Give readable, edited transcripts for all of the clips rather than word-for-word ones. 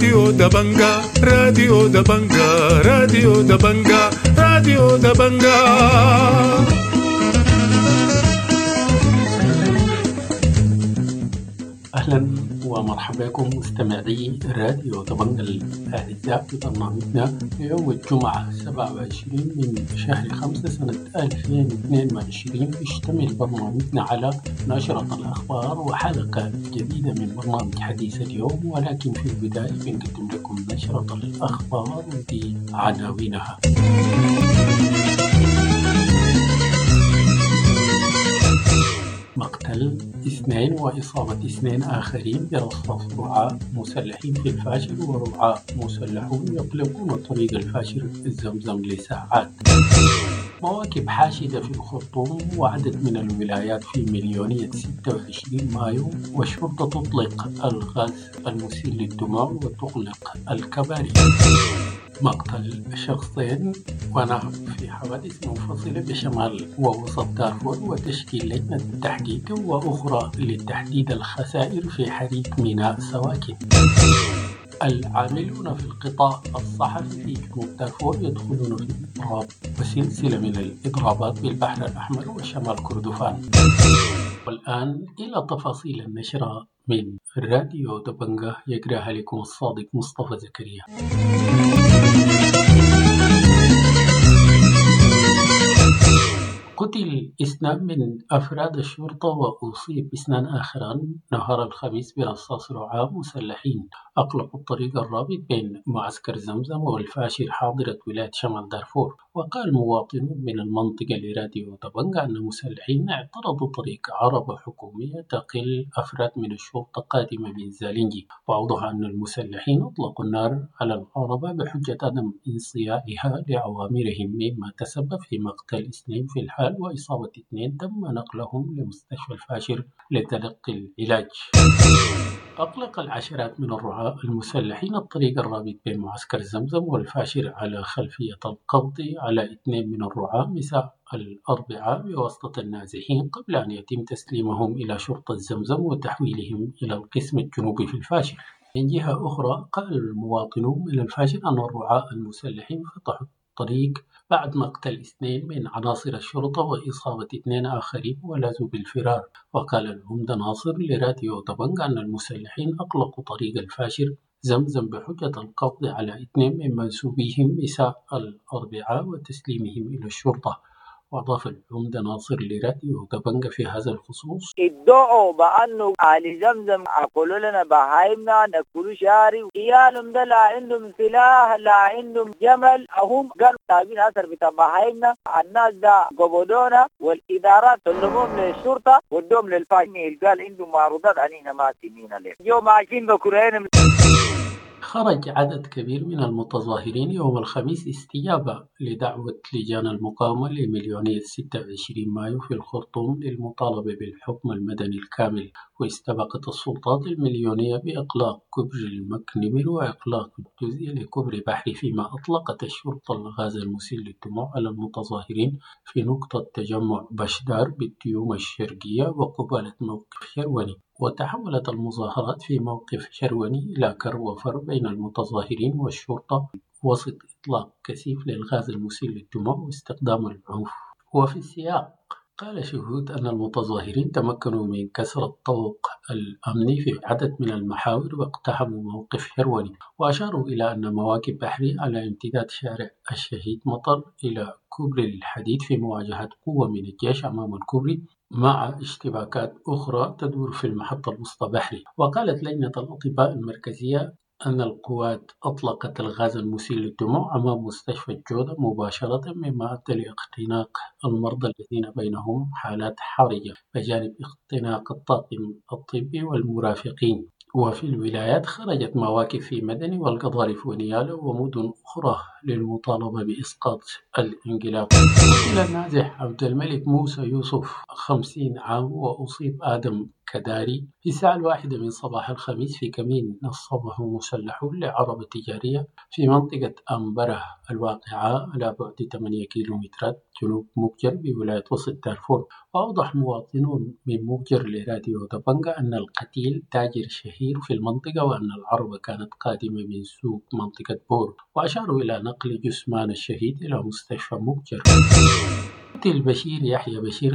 راديو دبنجا راديو دبنجا راديو دبنجا راديو دبنجا. أهلا ومرحبا بكم مستمعي راديو دبنجا الأعزاء في برنامجنا يوم الجمعة 27 من شهر 5 سنة 2022. يشتمل برنامجنا على نشرة الأخبار وحلقة جديدة من برنامج حديث اليوم، ولكن في البداية بنقدم لكم نشرة الأخبار بعناوينها. مقتل 2 وإصابة 2 آخرين برصاص رعاة مسلحين في الفاشر، ورعاة مسلحون يطلقون طريق الفاشر الزمزم لساعات. مواكب حاشدة في الخرطوم وعدد من الولايات في مليونية 26 مايو، والشرطة تطلق الغاز المسيل للدماء وتغلق الكباري. مقتل شخصين ونهب في حوادث منفصلة بشمال ووسط دارفور، وتشكيل لجنة تحقيق وأخرى لتحديد الخسائر في حريق ميناء سواكن. العاملون في القطاع الصحفي في جنوب دارفور يدخلون في إضراب وسلسلة من الإضرابات بالبحر الأحمر وشمال كردفان. والآن إلى تفاصيل النشرة من راديو دبنجا، يقرأها لكم الصادق مصطفى زكريا. قتل 2 من أفراد الشرطة وأصيب 2 آخران نهار الخميس برصاص رعاة مسلحين أغلقوا الطريق الرابط بين معسكر زمزم والفاشر حاضرة ولاية شمال دارفور. وقال مواطنون من المنطقة لراديو دبنجا أن مسلحين اعترضوا طريق عربة حكومية تقل أفراد من الشرطة قادمة من زالنجي، وأوضح أن المسلحين أطلقوا النار على العربة بحجة عدم انصياعها لأوامرهم، مما تسبب في مقتل 2 في الحال وإصابة 2 تم نقلهم لمستشفى الفاشر لتلقي العلاج. أطلق العشرات من الرعاة المسلحين الطريق الرابط بين معسكر زمزم والفاشر على خلفية القبض على 2 من الرعاة مساء الأربعاء بواسطة النازحين، قبل أن يتم تسليمهم إلى شرطة زمزم وتحويلهم إلى القسم الجنوبي في الفاشر. من جهة أخرى، قال المواطنون من الفاشر أن الرعاة المسلحين فتحوا الطريق بعد مقتل 2 من عناصر الشرطة وإصابة 2 آخرين ولازوا بالفرار. وقال العمدة ناصر لراديو دبنجا أن المسلحين أغلقوا طريق الفاشر زمزم بحجة القبض على 2 من منسوبيهم مساء الأربعاء وتسليمهم إلى الشرطة. وأضاف العمدة ناصر لراديو دبنجا في هذا الخصوص: ادعوا بأنه أهل زمزم أقولوا لنا بهايمنا نأكل شاري، عيالهم ده لا عندهم سلاح لا عندهم جمل، هم قالوا تابين أثر بتاع بهايمنا. الناس ده قبضونا والإدارات سلموهم للشرطة ودوهم للفاشل، قال عندهم معروضات علينا ما سنين عليه يوم عايشين بكرهين. خرج عدد كبير من المتظاهرين يوم الخميس استجابة لدعوة لجان المقاومة لمليونية 26 مايو في الخرطوم للمطالبة بالحكم المدني الكامل، واستبقت السلطات المليونية بإغلاق كوبري المكنمر وإغلاق الجزء لكوبري بحري، فيما أطلقت الشرطة الغاز المسيل للدموع على المتظاهرين في نقطة تجمع بشدار بالتيوم الشرقية وقبالة موقف شروني. وتحولت المظاهرات في موقف شروني إلى كر وفر بين المتظاهرين والشرطة وسط إطلاق كثيف للغاز المسيل للدموع واستخدام العنف. وفي السياق، قال شهود أن المتظاهرين تمكنوا من كسر الطوق الأمني في عدد من المحاور واقتحموا موقف شروني، وأشاروا إلى أن مواكب بحري على امتداد شارع الشهيد مطر إلى كوبري الحديد في مواجهة قوة من الجيش أمام الكوبري، مع اشتباكات أخرى تدور في المحطة الوسطى بحري. وقالت لجنة الأطباء المركزية أن القوات أطلقت الغاز المسيل للدموع أمام مستشفى الجودة مباشرة، مما أدى لاختناق المرضى الذين بينهم حالات حرجة بجانب اختناق الطاقم الطبي والمرافقين. وفي الولايات خرجت مواكب في مدني والقضارف ونيالا ومدن أخرى للمطالبة بإسقاط الانقلاب. قتل النازح عبد الملك موسى يوسف 50 عام وأصيب آدم الكداري في الساعة 1 من صباح الخميس في كمين نصبه مسلحون لعربة تجارية في منطقة أنبره الواقعة على بعد 8 كيلومترات جنوب مبجر بولاية وسط دارفور. وأوضح مواطنون من مبجر لراديو دبنجة أن القتيل تاجر شهير في المنطقة وأن العربة كانت قادمة من سوق منطقة بور، وأشاروا إلى نقل جثمان الشهيد إلى مستشفى مبجر. قتل بشير يحيى بشير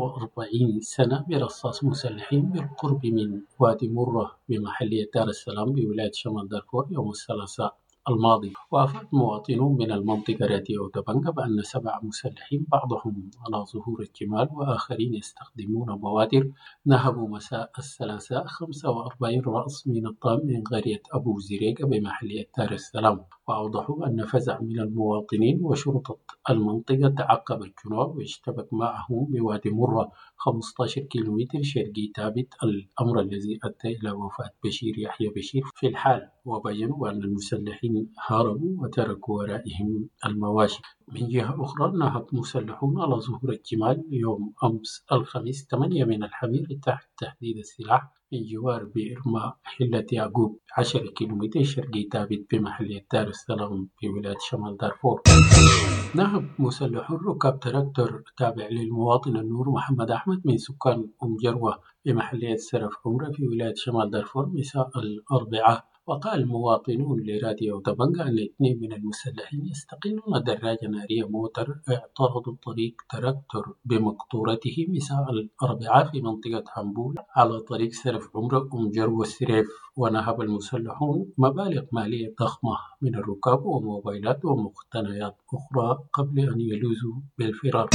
45 سنة برصاص مسلحين بالقرب من وادي مرة بمحلية دار السلام بولاية شمال دارفور يوم الثلاثاء الماضي. وأفاد مواطنون من المنطقة راديو دبنجة بأن 7 مسلحين بعضهم على ظهور الجمال وآخرين يستخدمون بوادر نهبوا مساء الثلاثاء 45 رأس من الطعام من قرية أبو زريقة بمحلية دار السلام. وأوضحوا أن فزع من المواطنين وشرطة المنطقة تعقب الجنود واشتبك معهم بوادي مرة 15 كيلومتر شرقي تابت، الأمر الذي أدى إلى وفاة بشير يحيى بشير في الحال. وبينوا أن المسلحين هاربوا وتركوا ورائهم المواشي. من جهة أخرى نهب مسلحون على ظهور الجمال يوم أمس الخميس 8 من الحمير تحت تحديد السلاح من جوار بئر ماء حلة يعقوب 10 كيلومتر شرقي تابت بمحلية دار السلام بولاية شمال دارفور. نهب مسلحون ركاب تراكتور تابع للمواطن النور محمد أحمد من سكان جروة بمحلية سرف عمرة في ولاية شمال دارفور مساء الأربعاء. وقال مواطنون لراديو دبنجة أن 2 من المسلحين يستقلون دراجة نارية موتر اعترضوا طريق تراكتور بمقطورته مساء الأربعاء في منطقة حنبول على طريق سرف عمرة جروة السريف. ونهب المسلحون مبالغ مالية ضخمة من الركاب وموبايلات ومقتنيات أخرى قبل أن يلوذوا بالفرار.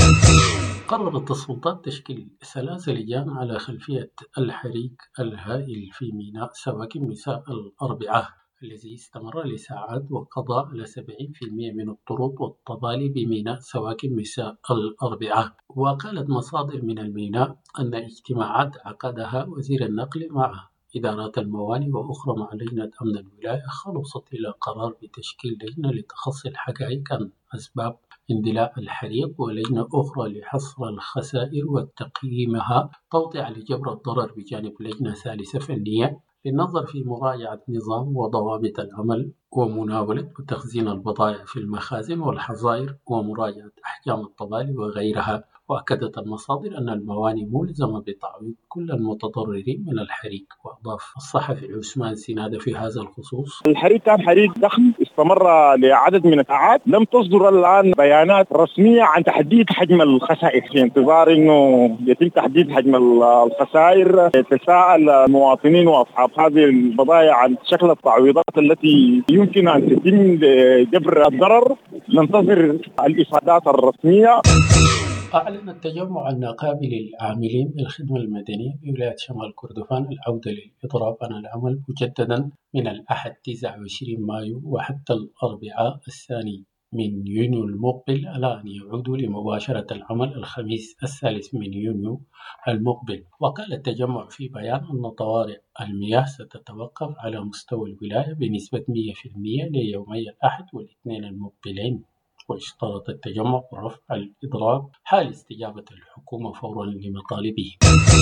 قررت السلطات تشكيل 3 لجان على خلفية الحريق الهائل في ميناء سواكن مساء الأربعاء الذي استمر لساعات وقضى على 70% من الطرود والطبالي بميناء سواكن مساء الأربعاء. وقالت مصادر من الميناء أن اجتماعات عقدها وزير النقل مع إدارات الموانئ وأخرى مع لجنة أمن الولاية خلصت إلى قرار بتشكيل لجنة لتخصي الحقائق عن أسباب اندلاع الحريق ولجنة أخرى لحصر الخسائر وتقييمها توطئة لجبر الضرر بجانب لجنة ثالثة فنية للنظر في مراجعة نظام وضوابط العمل ومناولة وتخزين البضائع في المخازن والحظائر ومراجعة أحكام الطبالي وغيرها. وأكدت المصادر أن الموانئ ملزمة بتعويض كل المتضررين من الحريق. وأضاف الصحفي عثمان سنادة في هذا الخصوص: الحريق كان حريق ضخم استمر لعدد من الساعات، لم تصدر الآن بيانات رسمية عن تحديد حجم الخسائر، في انتظار أنه يتم تحديد حجم الخسائر. يتساءل المواطنين وأصحاب هذه البضائع عن شكل التعويضات التي يمكن أن تتم لجبر الضرر. ننتظر الإفادات الرسمية. أعلن التجمع النقابي للعاملين بالخدمة المدنية بولاية شمال كردفان العودة للإضراب عن العمل مجددا من الأحد 29 مايو وحتى الأربعاء 2 من يونيو المقبل، على أن يعودوا لمباشرة العمل الخميس 3 من يونيو المقبل. وقال التجمع في بيان أن طوارئ المياه ستتوقف على مستوى الولاية بنسبة 100% ليومي الأحد والاثنين المقبلين. واشترط التجمع رفع الإضراب حال استجابة الحكومة فورا لمطالبه.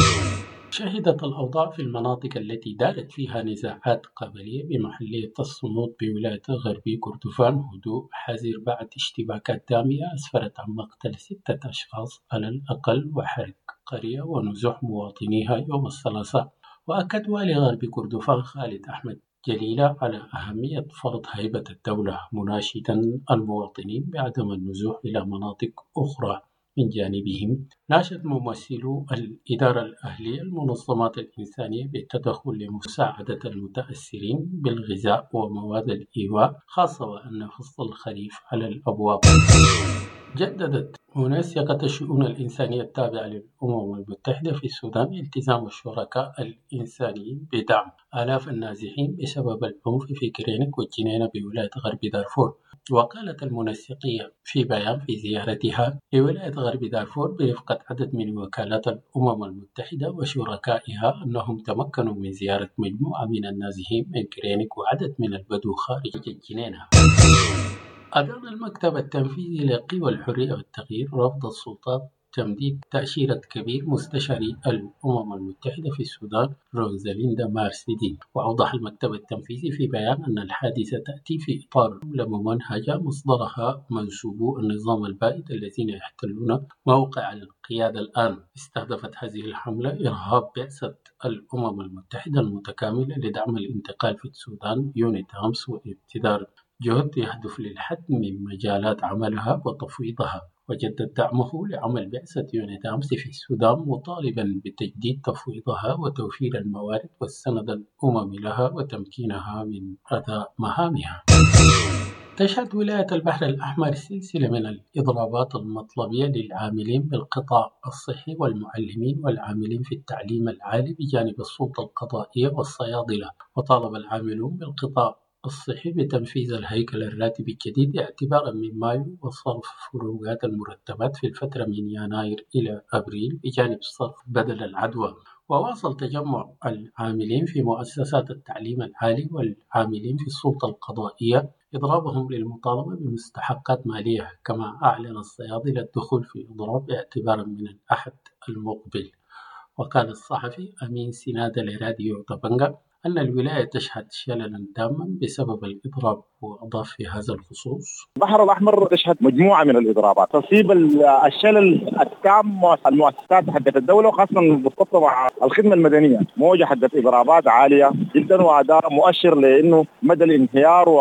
شهدت الأوضاع في المناطق التي دارت فيها نزاعات قبلية بمحلية الصمود بولاية غربي كردفان هدوء حذر بعد اشتباكات دامية أسفرت عن مقتل 6 أشخاص على الأقل وحرق قرية ونزوح مواطنيها يوم الثلاثاء. وأكد والي غربي كردفان خالد أحمد جليلة على أهمية فرض هيبة الدولة، مناشدا المواطنين بعدم النزوح إلى مناطق أخرى. من جانبهم ناشد ممثلو الإدارة الأهلية المنظمات الإنسانية بالتدخل لمساعدة المتأثرين بالغذاء ومواد الإيواء، خاصة وأن فصل الخريف على الأبواب. جددت منسقة الشؤون الإنسانية التابعة للأمم المتحدة في السودان التزام الشركاء الإنسانيين بدعم آلاف النازحين بسبب العنف في كرينك والجنينة بولاية غرب دارفور. وقالت المنسقية في بيان في زيارتها لولاية غرب دارفور برفقة عدد من وكالات الأمم المتحدة وشركائها أنهم تمكنوا من زيارة مجموعة من النازحين من كرينك وعدد من البدو خارج الجنينة. أدان المكتب التنفيذي لقوى الحرية والتغيير رفض السلطات تمديد تأشيرة كبير مستشاري الأمم المتحدة في السودان روزاليندا مارسيدين. وأوضح المكتب التنفيذي في بيان أن الحادثة تأتي في إطار حملة ممنهجة مصدرها منسوبو النظام البائد الذين يحتلون موقع القيادة الآن. استهدفت هذه الحملة إرهاب بعثة الأمم المتحدة المتكاملة لدعم الانتقال في السودان يونيتامس وابتدار جهد يهدف للحد من مجالات عملها وتفويضها. وجدد دعمه لعمل بعثة يونيتامس في السودان مطالبا بتجديد تفويضها وتوفير الموارد والسند الأممي لها وتمكينها من أداء مهامها. تشهد ولاية البحر الأحمر سلسلة من الإضرابات المطلبية للعاملين بالقطاع الصحي والمعلمين والعاملين في التعليم العالي بجانب السلطة القضائية والصيادلة. وطالب العاملون بالقطاع الصحي بتنفيذ الهيكل الراتبي الجديد اعتبارا من مايو وصرف فروقات المرتبات في الفترة من يناير إلى أبريل بجانب صرف بدل العدوى. وواصل تجمع العاملين في مؤسسات التعليم العالي والعاملين في السلطة القضائية إضرابهم للمطالبة بمستحقات مالية. كما أعلن الصيادلة الدخول في إضراب اعتبارا من الأحد المقبل. وقال الصحفي أمين سنادة لراديو طبنجة أن الولاية تشهد شللا تاما بسبب الإضراب. وأضاف في هذا الخصوص: البحر الأحمر تشهد مجموعة من الإضرابات تصيب الشلل التام المؤسسات حقت الدولة وخاصة مرتبطة مع الخدمة المدنية. موجة حقت إضرابات عالية جدا وهذا مؤشر لأنه مدى الانهيار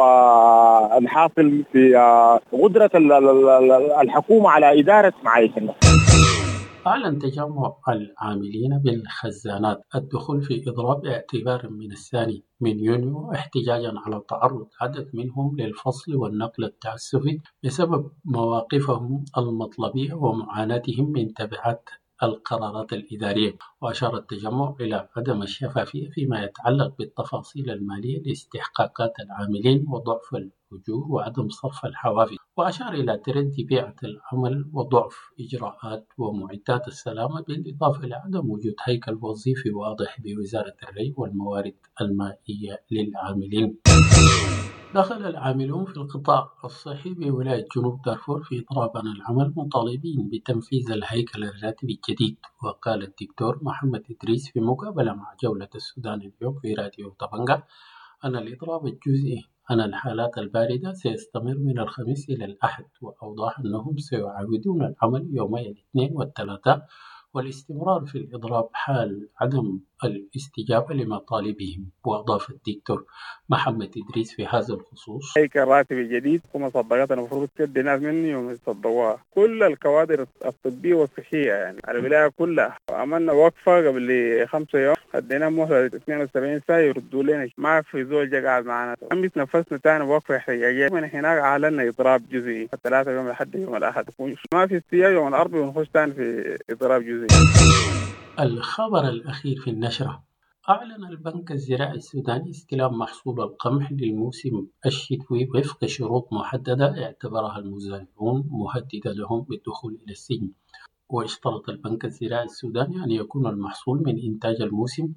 والحاصل في قدرة الحكومة على إدارة معايش الناس. أعلن تجمع العاملين بالخزانات الدخول في إضراب اعتبارا من 2 يونيو احتجاجا على تعرض عدد منهم للفصل والنقل التعسفي بسبب مواقفهم المطلبية ومعاناتهم من تبعات القرارات الإدارية. وأشار التجمع إلى عدم الشفافية فيما يتعلق بالتفاصيل المالية لاستحقاقات العاملين وضعف الأجور وعدم صرف الحوافز. وأشار إلى تردي بيئة العمل وضعف إجراءات ومعدات السلامة بالإضافة إلى عدم وجود هيكل وظيفي واضح بوزارة الري والموارد المائية للعاملين. دخل العاملون في القطاع الصحي بولاية جنوب دارفور في إضراب عن العمل مطالبين بتنفيذ الهيكل الراتبي الجديد. وقال الدكتور محمد إدريس في مقابلة مع جولة السودان اليوم في راديو طبنجة أن الإضراب الجزئي عن الحالات الباردة سيستمر من الخميس إلى الأحد. وأوضح أنهم سيعاودون العمل يومي الاثنين والثلاثاء والاستمرار في الإضراب حال عدم الاستجابة لمطالبهم. وأضاف الدكتور محمد إدريس في هذا الخصوص: هيكل راتبي جديد ومصدقات المفروض تدي ناس مني ويصدقوها كل الكوادر الطبية والصحية يعني على الولاية كلها. عملنا وقفة قبل 5 يوم خدينا مهلة 72 ساعة يردوا لنا ما في زول جا قاعد معنا. عم نفسنا تاني وقفة احتجاجية من هناك أعلنا إضراب جزئي 3 يوم لحد يوم الأحد. ما في استياء يوم الأربعاء ونخش تاني في إضراب جزئي. الخبر الأخير في النشرة: أعلن البنك الزراعي السوداني استلام محصول القمح للموسم الشتوي وفق شروط محددة اعتبرها المزارعون مهددة لهم بالدخول إلى السجن. واشترط البنك الزراعي السوداني أن يكون المحصول من إنتاج الموسم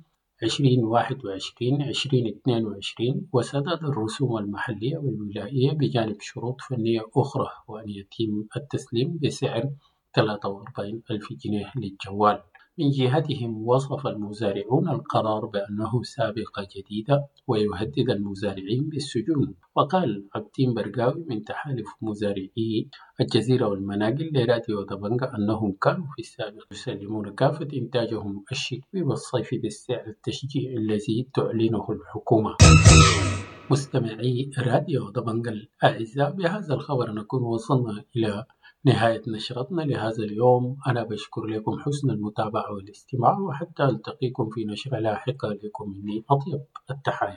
2021-2022 وسداد الرسوم المحلية والولائية بجانب شروط فنية أخرى، وأن يتم التسليم بسعر 43,000 جنيه للجوال. من جهتهم وصف المزارعون القرار بأنه سابقة جديدة ويهدد المزارعين بالسجون. وقال عبدين برقاوي من تحالف مزارعي الجزيرة والمناقل لراديو طبنجة أنهم كانوا في السابق يسلمون كافة إنتاجهم الشتوي والصيفي بالسعر التشجيعي الذي تعلنه الحكومة. مستمعي راديو طبنجة الأعزاء، بهذا الخبر نكون وصلنا إلى نهاية نشرتنا لهذا اليوم. أنا بشكر لكم حسن المتابعة والاستماع، وحتى ألتقيكم في نشرة لاحقة لكم مني أطيب التحايا.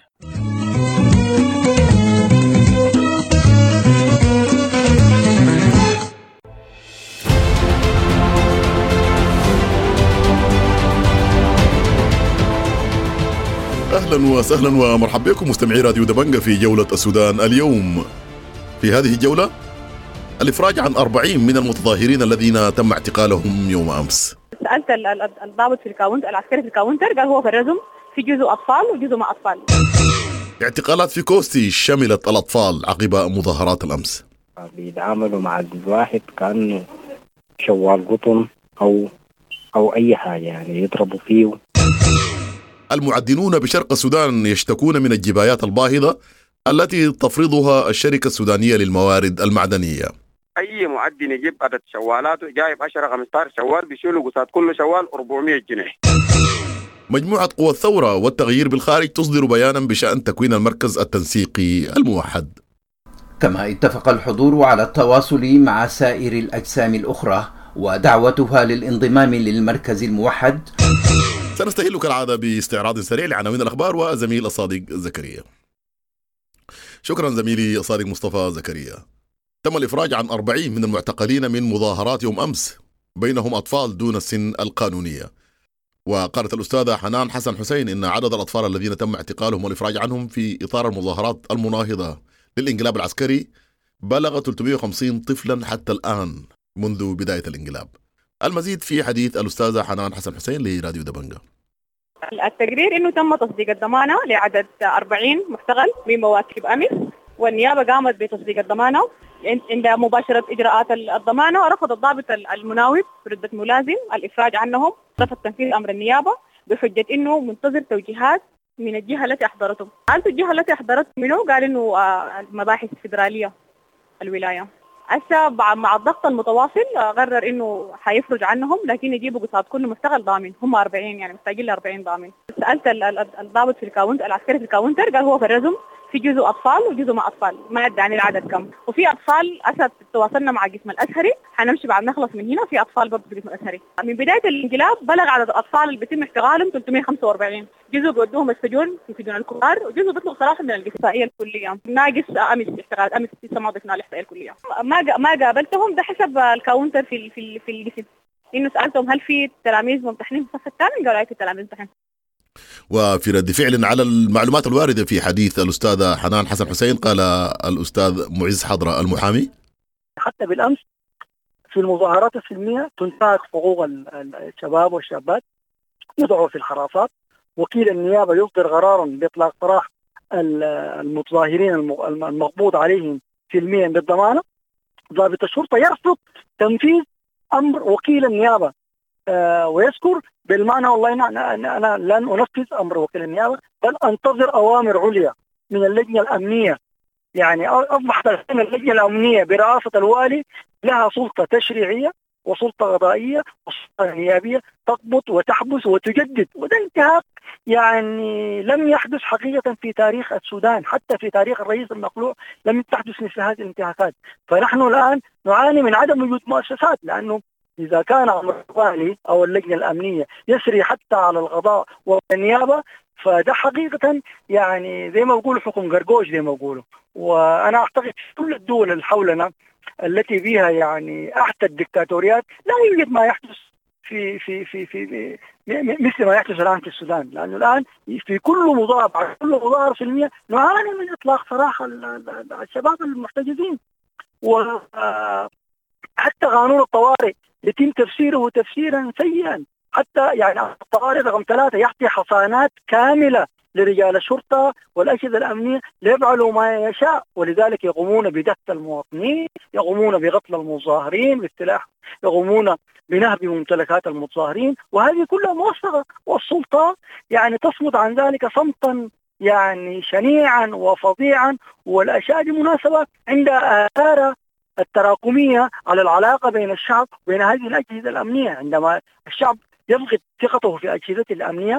أهلا وسهلا ومرحبا بكم مستمعي راديو دبنجة في جولة السودان اليوم. في هذه الجولة الإفراج عن 40 من المتظاهرين الذين تم اعتقالهم يوم أمس. سألت الضابط في الكاونتر العسكري في الكاونتر قال هو فرزهم في جزء أطفال وجزء ما أطفال. اعتقالات في كوستي شملت الأطفال عقب مظاهرات الأمس. بيتعاملوا مع الجزء واحد كأنه شوال قطن أو أي حاجة يعني يضربوا فيه. المعدنون بشرق السودان يشتكون من الجبايات الباهظة التي تفرضها الشركة السودانية للموارد المعدنية. أي معدن يجيب عدد شوالات جايب 10-15 شوال بيشيلوا قصاد كل شوال 400 جنيه. مجموعة قوى الثورة والتغيير بالخارج تصدر بيانا بشأن تكوين المركز التنسيقي الموحد. كما اتفق الحضور على التواصل مع سائر الأجسام الأخرى ودعوتها للانضمام للمركز الموحد. سنستهل كالعادة باستعراض سريع لعناوين الأخبار وزميل الصادق زكريا. شكرا زميلي الصادق مصطفى زكريا. تم الإفراج عن 40 من المعتقلين من مظاهرات يوم أمس، بينهم أطفال دون السن القانونية. وقالت الأستاذة حنان حسن حسين إن عدد الأطفال الذين تم اعتقالهم والإفراج عنهم في إطار المظاهرات المناهضة للإنقلاب العسكري بلغ 350 طفلا حتى الآن منذ بداية الانقلاب. المزيد في حديث الأستاذة حنان حسن حسين لراديو دبنجة. التقرير انه تم تصديق الضمانه لعدد 40 محتقل من مواكب امس، والنيابه قامت بتصديق الضمانه. عند مباشره اجراءات الضمانه رفض الضابط المناوب رتبه ملازم الافراج عنهم، رفض تنفيذ امر النيابه بحجه انه منتظر توجيهات من الجهه التي احضرته. قالت الجهه التي احضرته منه؟ قال انه المباحث الفدراليه الولايه. هسه مع الضغط المتواصل قرر انه حيفرج عنهم، لكن يجيبوا قصاد كل مستقل ضامن. هم 40 يعني محتاجين ل 40 ضامن. سالت الضابط في الكاونتر العسكري في الكاونتر، قال هو في الرزم في جزء اطفال وجزء ما اطفال، ما ادى عن العدد كم. وفي اطفال اسد تواصلنا مع قسم الازهري، حنمشي بعد نخلص من هنا في اطفال برضه في قسم الازهري. من بدايه الانقلاب بلغ عدد الاطفال اللي بيتم احتقالهم 345. جزء بيودوهم السجون في سجون الكبار، وجزء بيطلق صراحه من الاحصائيه الكليه. ناقص امس احتقال امس لسه ما ضفنا الاحصائيه الكليه. ما قابلتهم، ده حسب الكاونتر في القسم، انه سالتهم هل في تلاميذ ممتحنين في الصف الثامن؟ قالوا في تلاميذ ممتحنين. وفي رد فعل على المعلومات الواردة في حديث الأستاذة حنان حسن حسين، قال الأستاذ معز حضرة المحامي: حتى بالأمس في المظاهرات السلمية تنتهك حقوق الشباب والشابات، يضعوا في الحراسات. وكيل النيابة يصدر قرارا بإطلاق سراح المتظاهرين المقبوض عليهم سلميا بالضمانة. ضابط الشرطة يرفض تنفيذ أمر وكيل النيابة ويذكر بالمعنى: والله أنا لن أنفذ أمر وكيل النيابة، بل أنتظر أوامر عليا من اللجنة الأمنية. يعني أصبحت اللجنة الأمنية برئاسة الوالي لها سلطة تشريعية وسلطة قضائية وسلطة نيابية تضبط وتحبس وتجدد، وده انتهاك يعني لم يحدث حقيقة في تاريخ السودان. حتى في تاريخ الرئيس المخلوع لم تحدث مثل هذه الانتهاكات. فنحن الآن نعاني من عدم وجود مؤسسات، لأنه إذا كان أمر الوالي أو اللجنة الأمنية يسري حتى على القضاء والنيابة، فده حقيقة يعني زي ما بقولوا حكم قرقوش زي ما بقولوا. وأنا أعتقد كل الدول اللي حولنا التي فيها يعني أحدى الدكتاتوريات لا يوجد ما يحدث في مثل ما يحدث الآن في السودان، لأنه الآن في كل مظاهرة سلمية نعاني من إطلاق سراح الشباب المحتجزين. وحتى قانون الطوارئ يتم تفسيره تفسيرا سيئا. حتى يعني الطوارئ رقم 3 يعطي حصانات كاملة لرجال الشرطة والأجهزة الأمنية ليفعلوا ما يشاء، ولذلك يقومون بدفع المواطنين، يقومون بقتل المظاهرين بالسلاح، يقومون بنهب ممتلكات المتظاهرين، وهذه كلها موثقة. والسلطة يعني تصمت عن ذلك صمتا يعني شنيعا وفظيعا. والأشياء دي مناسبة عند آثار التراكمية على العلاقة بين الشعب وبين هذه الأجهزة الأمنية. عندما الشعب يفقد ثقته في أجهزة الأمنية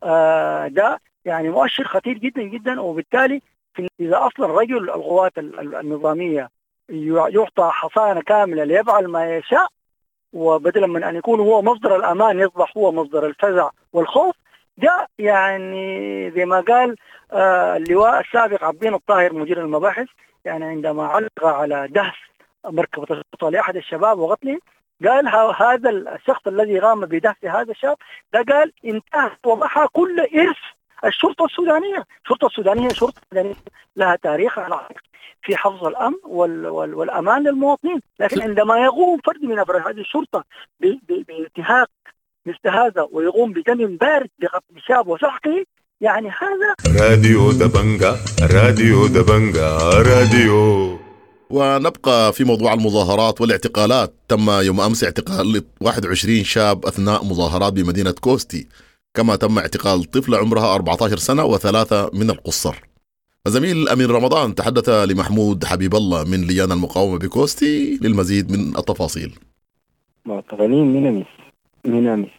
ده يعني مؤشر خطير جدا جدا. وبالتالي إذا أصلا رجل القوات النظامية يعطى حصانة كاملة ليفعل ما يشاء، وبدلا من أن يكون هو مصدر الأمان يصبح هو مصدر الفزع والخوف، ده يعني زي ما قال اللواء السابق عبدين الطاهر مدير المباحث، يعني عندما علق على دهس مركبة الشرطة لأحد الشباب وقتله، قال هذا الشخص الذي قام بدهس هذا الشاب ده قال انتهى وضحى كل إرث الشرطة السودانية. الشرطة السودانية شرطة لها تاريخ في حفظ الأمن والأمان للمواطنين، لكن عندما يقوم فرد من أفراد هذه الشرطة بانتهاك مثل هذا ويقوم بدم بارد بقتل شاب وسحقه، يعني هذا راديو دبنجة راديو دبنجة راديو ونبقى في موضوع المظاهرات والاعتقالات. تم يوم أمس اعتقال 21 شاب أثناء مظاهرات بمدينة كوستي، كما تم اعتقال طفلة عمرها 14 سنة وثلاثة من القُصّر. الزميل أمين رمضان تحدث لمحمود حبيب الله من لجان المقاومة بكوستي للمزيد من التفاصيل. معتقلين من أمس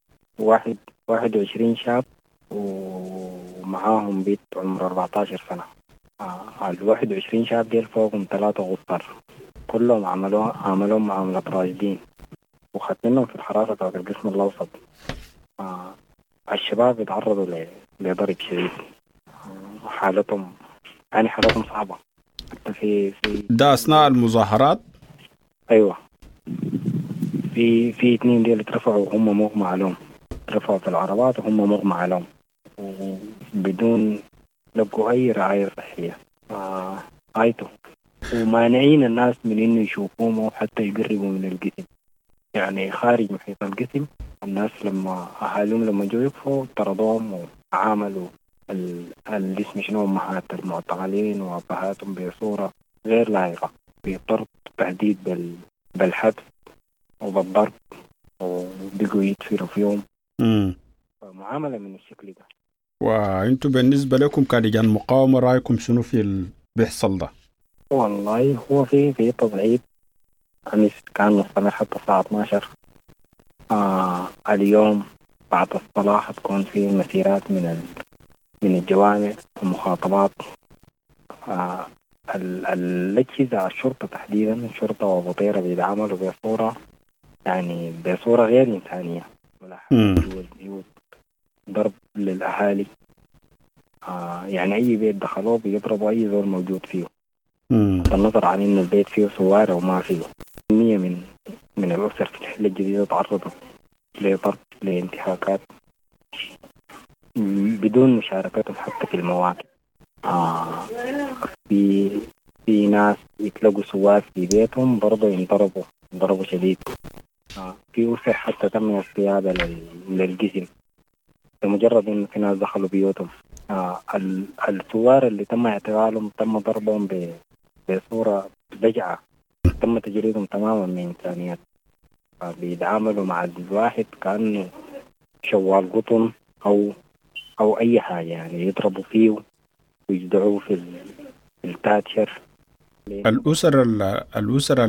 21 شاب ومعاهم بيت عمر 14 سنة. ال 21 شاب ديل فوقهم 3 غصار، كلهم عملوا معاملة راشدين وخدناهم في الحراسة بتاعت القسم الأوسط. الشباب يتعرضوا لضرب شديد، حالتهم صعبة حتى في ده أثناء المظاهرات. أيوة، في 2 ديل اترفعوا وهم مغمى عليهم، اترفعوا في العربات وهم مغمى عليهم وبدون لقوا أي رعاية صحية. عايتوا ومانعين الناس من إنه يشوفوهم وحتى يقربوا من القسم، يعني خارج محيط القسم. الناس أهاليهم لما جو يقفوا طردوهم وعاملوا الاسم شنو أمهات المعتقلين وأبهاتهم بصورة غير لائقة، بطرد تهديد بالحبس وبالضرب، وبقوا يدفروا فيهم. معاملة من الشكل ده. وانتوا بالنسبة لكم كلجان مقاومة رأيكم شنو في بيحصل ده؟ والله هو في تضعيف. أمس كان مستمر حتى الساعة 12. اليوم بعد الصلاة حتكون في مسيرات من الجوامع ومخاطبات. الأجهزة الشرطة تحديدا، الشرطة وبطيرة بيتعاملوا بصورة غير إنسانية. والبيوت ضرب للأهالي. يعني أي بيت دخلوه بيضربوا أي زول موجود فيه، بغض النظر عن إنه البيت فيه سوار أو ما فيه. كمية من الأسر في الحلة الجديدة تعرضوا لضرب لانتهاكات بدون مشاركتهم حتى في المواقف. في ناس يتلقوا سوار في بيتهم برضه ينضربوا شديد. في أسر حتى تم اغتيابها للقسم بمجرد إن في ناس دخلوا بيوتهم. الثوار اللي تم اعتقالهم تم ضربهم بصورة بجعة، تم تجريدهم تماما من إنسانيات. بيتعاملوا مع الواحد كأنه شوال قطن أو أي حاجة، يعني يضربوا فيه ويجدعوه في التاتشر. الأسر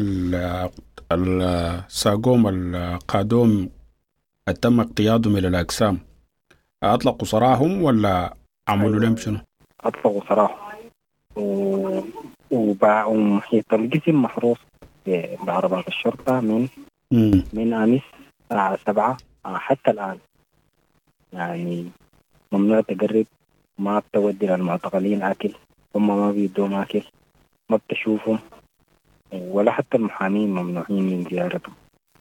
الساقوم القادوم تم اقتيادهم إلى الأقسام، أطلقوا سراحهم ولا عملوا لهم شنو؟ أطلقوا سراحهم ومحيط القسم محروس بعربات الشرطة من أمس الساعة 7 حتى الآن. يعني ممنوع تقرب، ما بتودي للمعتقلين أكل، هم ما بيدوم أكل، ما بتشوفهم، ولا حتى المحامين ممنوعين من زيارتهم.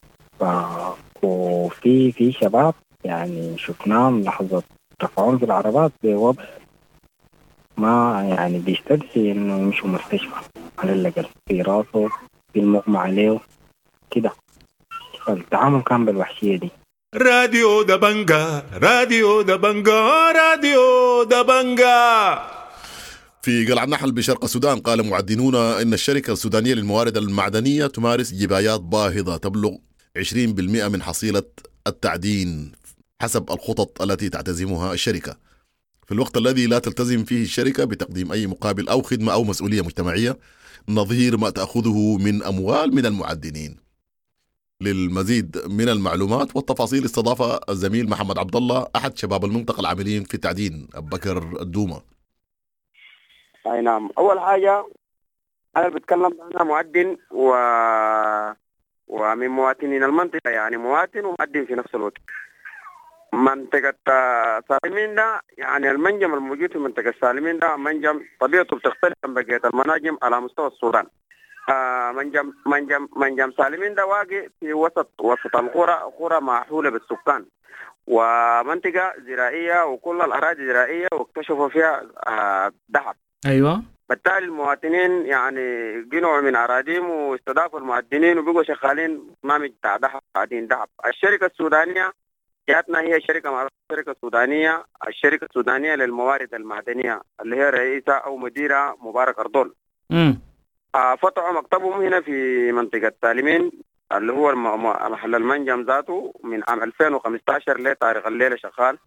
وفي شباب يعني شفناهم لحظة رفعون في العربات بوضع ما يعني بيستدعي إنه يمشوا مستشفى على الأقل، في راسه، في المغمى عليه كده. التعامل كان بالوحشية دي. راديو دبنجا، راديو دبنجا، راديو دبنجا. في قلعة نحل بشرق السودان قال معدنون إن الشركة السودانية للموارد المعدنية تمارس جبايات باهظة تبلغ 20% من حصيلة التعدين حسب الخطط التي تعتزمها الشركة، في الوقت الذي لا تلتزم فيه الشركة بتقديم أي مقابل أو خدمة أو مسؤولية مجتمعية نظير ما تأخذه من أموال من المعدنين. للمزيد من المعلومات والتفاصيل استضاف الزميل محمد عبد الله أحد شباب المنطقة العاملين في التعدين بكر الدومة. أي نعم. أول حاجة أنا بتكلم، أنا معدن ومن مواطنين المنطقة، يعني مواطن ومعدن في نفس الوقت. منطقة سالمين ده يعني المنجم الموجود في منطقة سالمين ده منجم طبيعته بتختلف عن بقية المناجم على مستوى السودان. منجم سالمين ده واقع في وسط القرى محولة بالسكان، ومنطقة زراعية وكل الأراضي زراعية واكتشفوا فيها ذهب. أيوة. بالتالي المواطنين يعني قنعوا من أراضيهم واستضافوا المعدنين وبقوا شغالين برنامج بتاع ذهب، قاعدين ذهب. الشركة السودانية جاتنا هي شركة معروفة، الشركة السودانية للموارد المعدنية اللي هي رئيسها أو مديرها مبارك أردول. فتحوا مكتبهم هنا في منطقة سالمين اللي هو محل المنجم ذاته من عام 2015 لتاريخ الليلة شغال.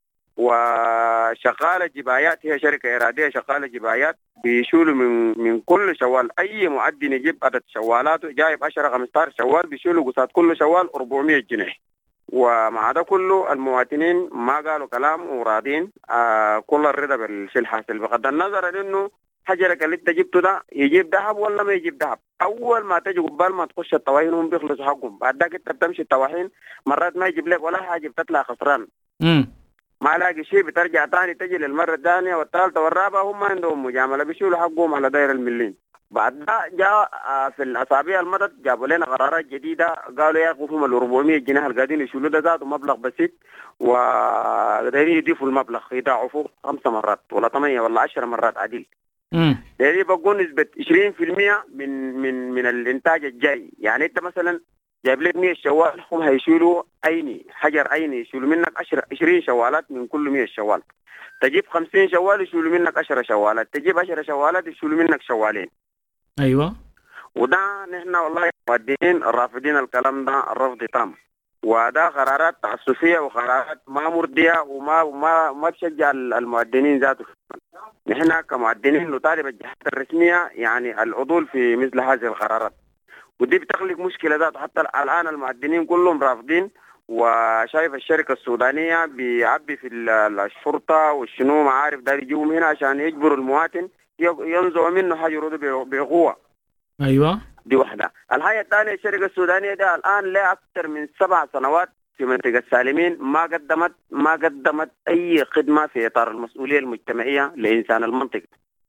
وشغالة جبايات، هي شركة إرادية شغالة جبايات، بيشولوا من كل شوال أي معدن يجيب عدد شوالاته جايب 10-15 شوال بيشولوا قصاد كل شوال 400 جنيه. ومع ده كله المواطنين ما قالوا كلام وراضين كل الرضا بالشيء الحاصل، بغض النظر انه حجرك اللي انت جبته ده يجيب ذهب ولا ما يجيب ذهب. اول ما تجي قبال ما تخش الطواحين هم بيخلصوا حقهم، بعد ذاك انت بتمشي الطواحين مرات ما يجيب لك ولا حاجه، بتطلع خسران. ما لاقي شيء، بترجع ثاني تجي للمره الثانيه والثالثه والرابعه هم ما عندهم مجامله، بيشيلوا حقهم على داير الملين. بعد ده جاء في الاسابيع المضت جابوا لنا قرارات جديده، قالوا يا اخي هم ال 400 جنيه اللي قاعدين يشيلوا ده ذاته مبلغ بسيط، وقاعدين يضيفوا المبلغ يضاعفوه 5 مرات ولا 8 ولا 10 مرات عديل. يعني بقول نسبه 20% من الانتاج الجاي. يعني انت مثلا جايب لك 100 شوال، هم هيشيلوا عيني حجر عيني يشيلوا منك 20 شوالات من كل 100 شوال. تجيب 50 شوال يشيلوا منك 10 شوالات، تجيب 10 شوالات يشيلوا منك شوالين. ايوه. وده نحن والله مؤدين رافضين الكلام ده رفض تام، وده قرارات تعسفيه وقرارات ما مرضيه وما تشجع المؤدنين ذاته. نحن كمؤدنين نطالب الجهات الرسميه يعني العضول في مثل هذه القرارات، ودي بتخلق مشكله ذاته. حتى الان المؤدنين كلهم رافضين، وشايف الشركه السودانيه بيعبي في الشرطه والشنو ما عارف داري يجيبهم هنا عشان يجبروا المواطن ينزعوا منه حاجه يرودوا بقوه. ايوه. دي واحده. الحاجه الثانيه الشركه السودانيه ده الان لها اكثر من 7 سنوات في منطقه سالمين ما قدمت اي خدمه في اطار المسؤوليه المجتمعيه لانسان المنطقه.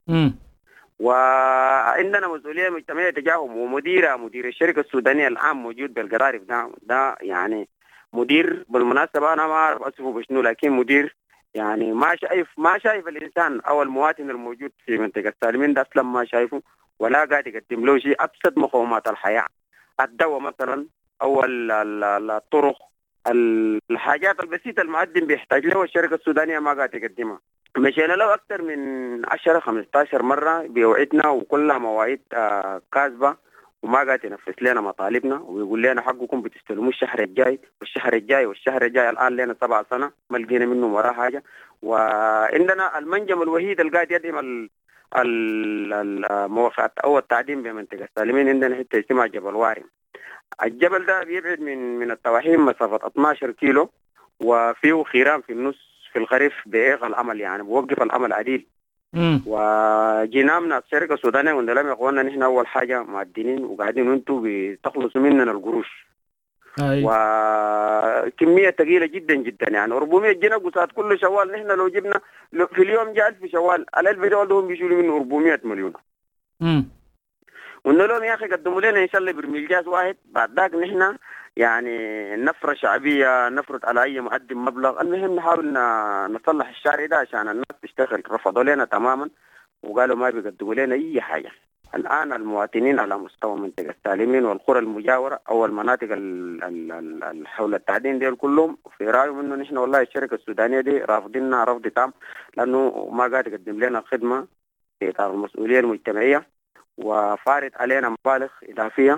وعندنا مسؤوليه مجتمعيه تجاههم، ومدير الشركه السودانيه الان موجود بالقرارف ده يعني مدير بالمناسبه انا ما اعرف اسمه بشنو، لكن مدير يعني ما شايف الانسان او المواطن الموجود في منطقه سالمين ده اصلا ما شايفه، ولا قاعد يقدم له شيء ابسط مقومات الحياه، الدواء مثلا او الطرق، الحاجات البسيطه المقدم بيحتاج له الشركه السودانيه ما قاعد تقدمها. مشينا له اكثر من 10-15 مره بيوعدنا وكلها مواعيد كاذبه، وما قاعد ينفذ لنا مطالبنا، ويقول لنا حقكم بتستلموا الشهر الجاي والشهر الجاي والشهر الجاي. الان لنا 7 سنة ما لقينا منهم وراه حاجه. وعندنا المنجم الوحيد اللي قاعد يدعم الموافقات او التعدين بمنطقه سالمين عندنا حته اسمها جبل وارم. الجبل ده بيبعد من الطواحين مسافه 12 كيلو، وفيه خيران في النص في الخريف بإيغ العمل، يعني بوقف العمل عديل. وجينا من الشركه السودانيه قلنا لهم يا اخوانا نحن اول حاجه معدنين وقاعدين وانتم بتخلصوا مننا القروش. وكميه ثقيله جدا جدا، يعني 400 جنيه قصاد كل شوال. نحن لو جبنا في اليوم جاء 1000 شوال، ال1000 شوال هم بيشيلوا منه 400 مليون. قلنا لهم يا اخي قدموا لنا ان شاء الله برميل جاز واحد، بعد ذاك نحن يعني نفرة شعبية نفرض على أي مقدم مبلغ. المهم نحاول نصلح الشارع ده عشان الناس تشتغل. رفضوا لنا تماما وقالوا ما بيقدموا لنا أي حاجة. الآن المواطنين على مستوى منطقة سالمين والقرى المجاورة أو المناطق حول التعدين دي كلهم في رأيهم إنه نحن والله الشركة السودانية دي رافضيننا رفض تام، لأنه ما قاعد يقدم لنا خدمة في إطار المسؤولية المجتمعية، وفارض علينا مبالغ إضافية.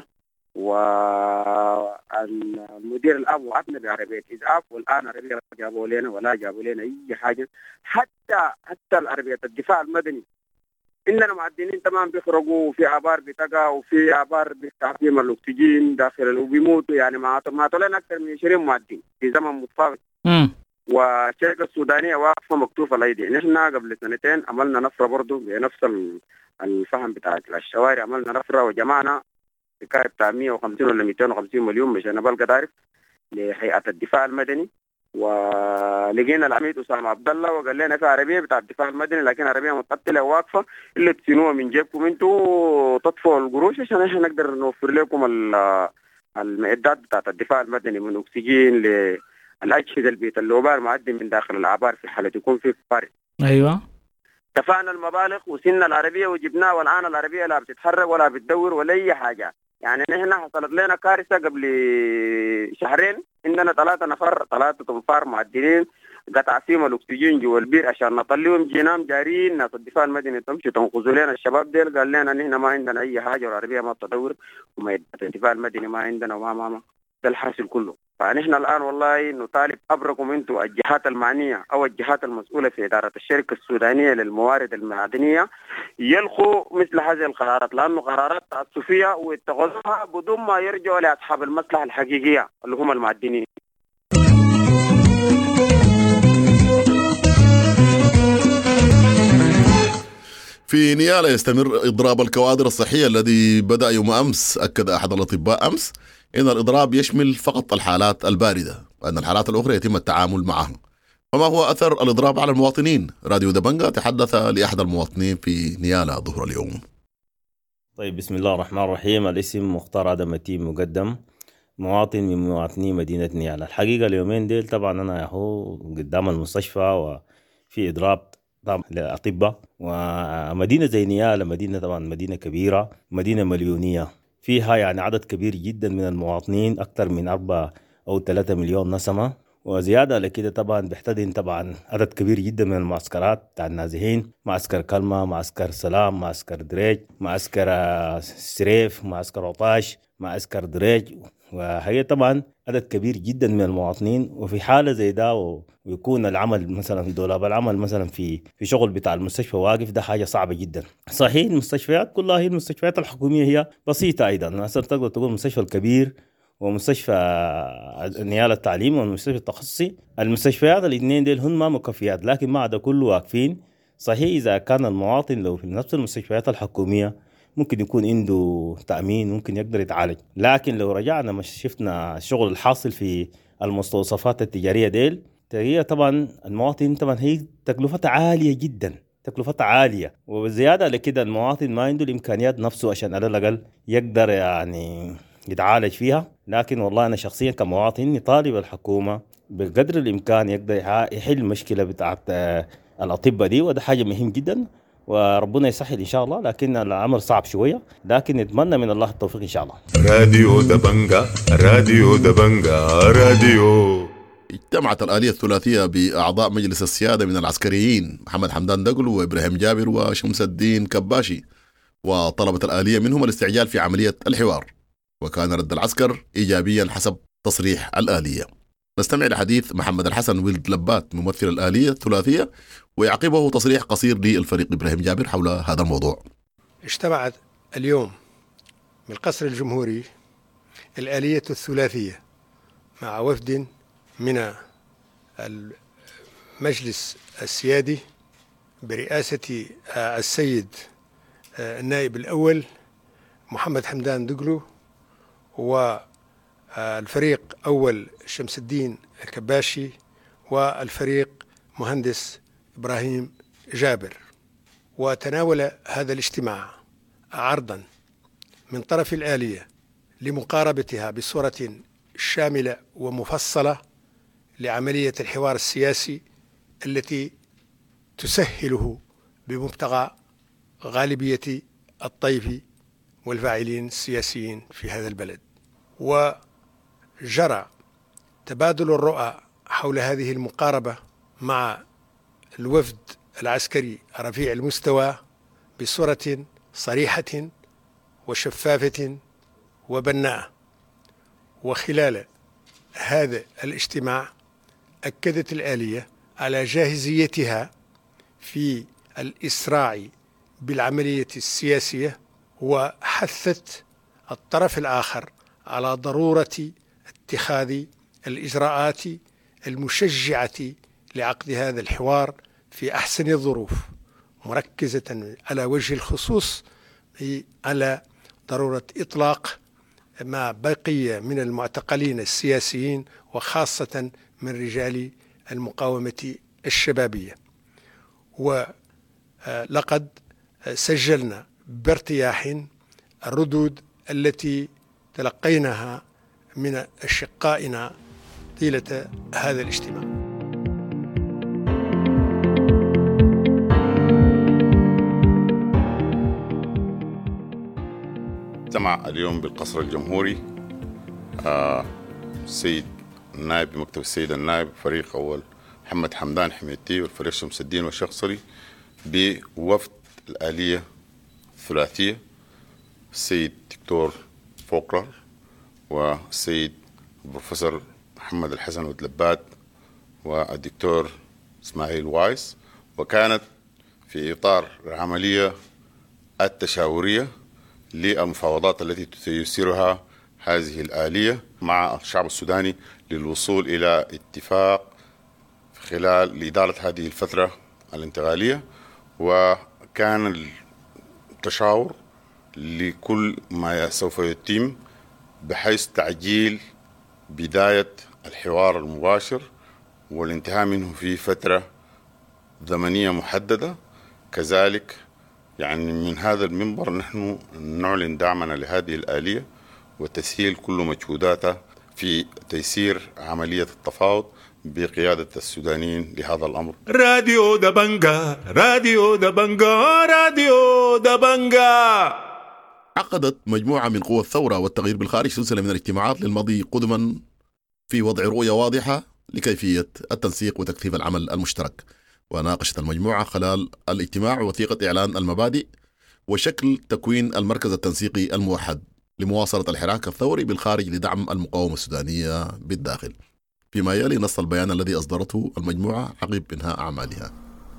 والمدير الاب وعدنا بعربيه اسعاف، والان عربيه جابوا لنا ولا جابوا لنا اي حاجه. حتى العربيه الدفاع المدني اننا معدنين تمام بيخرجوا في ابار بتقع وفي ابار بتعقيم الاكسجين داخل وبيموتوا، يعني ما طلعنا اكثر من 20 معدن في زمن متفاوت. والشركه السودانيه واقفه مكتوفه الايدي. نحن قبل 2 عملنا نفره برضه بنفس الفهم بتاع الشوارع، عملنا نفره وجمعنا بكاية بتاع 150 ولا 250 مليون مشان بالقدارف لهيئة الدفاع المدني. ولقينا العميد أسامة عبد الله وقال لنا في عربية بتاع الدفاع المدني، لكن عربية متقتلة واقفة اللي تسينوها من جيبكم انتوا تطفوا القروش عشان احنا نقدر نوفر لكم المعدات بتاعت الدفاع المدني من أكسجين للأجهزة البيت اللوبار معدي من داخل العبار في حالة يكون في فارق. أيوة. دفعنا المبالغ وسننا العربية وجبناها، والآن العربية لا بتتحرك ولا بتدور ولا أي حاجة. يعني نحن حصلت لنا كارثة قبل 2 شهرين، عندنا 3 أنفار معدلين قطع فيهم الأكسجين جوا البير عشان نطلعهم جينام جارين. ناس الدفاع المدني تمشي تنقذوا لنا الشباب ديل. قال لنا نحن ما عندنا أي حاجة والعربية ما بتدور وما الدفاع المدني ما عندنا وما ده الحاصل كله. فنحن الآن والله نطالب أبركم أنتم الجهات المعنية أو الجهات المسؤولة في إدارة الشركة السودانية للموارد المعدنية يلقوا مثل هذه القرارات، لأنه قرارات تعسفية واتخذوها بدون ما يرجعوا لأصحاب المصلحة الحقيقية اللي هم المعدنين. في نيالا يستمر إضراب الكوادر الصحية الذي بدأ يوم أمس. أكد أحد الأطباء أمس إن الإضراب يشمل فقط الحالات الباردة وأن الحالات الأخرى يتم التعامل معها. فما هو أثر الإضراب على المواطنين؟ راديو دبنجا تحدث لأحد المواطنين في نيالا ظهر اليوم. طيب، بسم الله الرحمن الرحيم. الاسم مختار آدم متيم مقدم، مواطن من مواطني مدينة نيالا. الحقيقة اليومين ديل طبعا أنا هو قدام المستشفى وفي إضراب طبعا للأطباء، ومدينة زي نيالا مدينة طبعا مدينة كبيرة، مدينة مليونية، فيها يعني عدد كبير جدا من المواطنين، أكثر من 4 أو 3 مليون نسمة. وزيادة لكده طبعا بيحتضن طبعا عدد كبير جدا من المعسكرات بتاع النازحين، معسكر كلمة، معسكر سلام، معسكر دريج، معسكر سريف، معسكر عطاش، معسكر دريج. وهي طبعا عدد كبير جدا من المواطنين. وفي حالة زي ده ويكون العمل مثلا دولاب العمل مثلا في شغل بتاع المستشفى واقف، ده حاجة صعبة جدا. صحيح المستشفيات كلها هي المستشفيات الحكومية هي بسيطة أيضا، مثلا تقدر تقول المستشفى الكبير ومستشفى نيال التعليم والمستشفى التخصصي، المستشفيات الاثنين ديل هم ما مكفيات، لكن ما عدا كله واقفين. صحيح إذا كان المواطن لو في نفس المستشفيات الحكومية ممكن يكون عنده تأمين، ممكن يقدر يتعالج، لكن لو رجعنا مش شفنا الشغل الحاصل في المستوصفات التجارية ديل، هي طبعا المواطن طبعا هي تكلفتها عالية جدا، تكلفتها عالية. وبالزيادة لكده المواطن ما عنده الإمكانيات نفسه عشان على الأقل يقدر يعني يتعالج فيها. لكن والله أنا شخصيا كمواطن يطالب الحكومة بقدر الإمكان يقدر يحل مشكلة بتاعت الأطباء دي، وده حاجة مهم جدا وربنا يسهل إن شاء الله. لكن الأمر صعب شوية، لكن نتمنى من الله التوفيق إن شاء الله. راديو دبنجا، راديو دبنجا، راديو. اجتمعت الآلية الثلاثية بأعضاء مجلس السيادة من العسكريين محمد حمدان دقلو وإبراهيم جابر وشمس الدين كباشي، وطلبت الآلية منهم الاستعجال في عملية الحوار، وكان رد العسكر إيجابيا حسب تصريح الآلية. نستمع لحديث محمد الحسن ولد لبات ممثل الآلية الثلاثية، ويعقبه تصريح قصير للفريق إبراهيم جابر حول هذا الموضوع. اجتمعت اليوم بالقصر الجمهوري الآلية الثلاثية مع وفد من المجلس السيادي برئاسة السيد النائب الأول محمد حمدان دقلو، والفريق أول شمس الدين الكباشي، والفريق مهندس إبراهيم جابر. وتناول هذا الاجتماع عرضا من طرف الآلية لمقاربتها بصورة شاملة ومفصلة لعملية الحوار السياسي التي تسهله بمبتغى غالبية الطيف والفاعلين السياسيين في هذا البلد. وجرى تبادل الرؤى حول هذه المقاربة مع الوفد العسكري رفيع المستوى بصورة صريحة وشفافة وبناءة. وخلال هذا الاجتماع أكدت الآلية على جاهزيتها في الإسراع بالعملية السياسية، وحثت الطرف الآخر على ضرورة اتخاذ الإجراءات المشجعة لعقد هذا الحوار في أحسن الظروف، مركزة على وجه الخصوص على ضرورة إطلاق ما بقي من المعتقلين السياسيين، وخاصة من رجال المقاومة الشبابية. ولقد سجلنا بارتياح الردود التي تلقيناها من أشقائنا طيلة هذا الاجتماع. اجتمع اليوم بالقصر الجمهوري السيد النائب بمكتب السيد النائب فريق أول محمد حمدان حميدتي والفريق شمس الدين والشخصري بوفد الآلية الثلاثية، السيد دكتور فوقرر والسيد البروفيسور محمد الحسن ودلبات والدكتور إسماعيل وايس، وكانت في إطار العملية التشاورية للمفاوضات التي تيسرها هذه الآلية مع الشعب السوداني للوصول إلى اتفاق خلال إدارة هذه الفترة الانتقالية. وكان التشاور لكل ما سوف يتم بحيث تعجيل بداية الحوار المباشر والانتهاء منه في فترة زمنية محددة. كذلك يعني من هذا المنبر نحن نعلن دعمنا لهذه الآلية وتسهيل كل مجهوداتها في تيسير عملية التفاوض بقيادة السودانيين لهذا الأمر. راديو دبنجا، راديو دبنجا، راديو دبنجا. عقدت مجموعة من قوى الثورة والتغيير بالخارج سلسلة من الاجتماعات للمضي قدما في وضع رؤية واضحة لكيفية التنسيق وتكثيف العمل المشترك. وناقشت المجموعة خلال الاجتماع وثيقة إعلان المبادئ وشكل تكوين المركز التنسيقي الموحد لمواصلة الحراك الثوري بالخارج لدعم المقاومة السودانية بالداخل، فيما يلي نص البيان الذي أصدرته المجموعة عقب إنهاء أعمالها.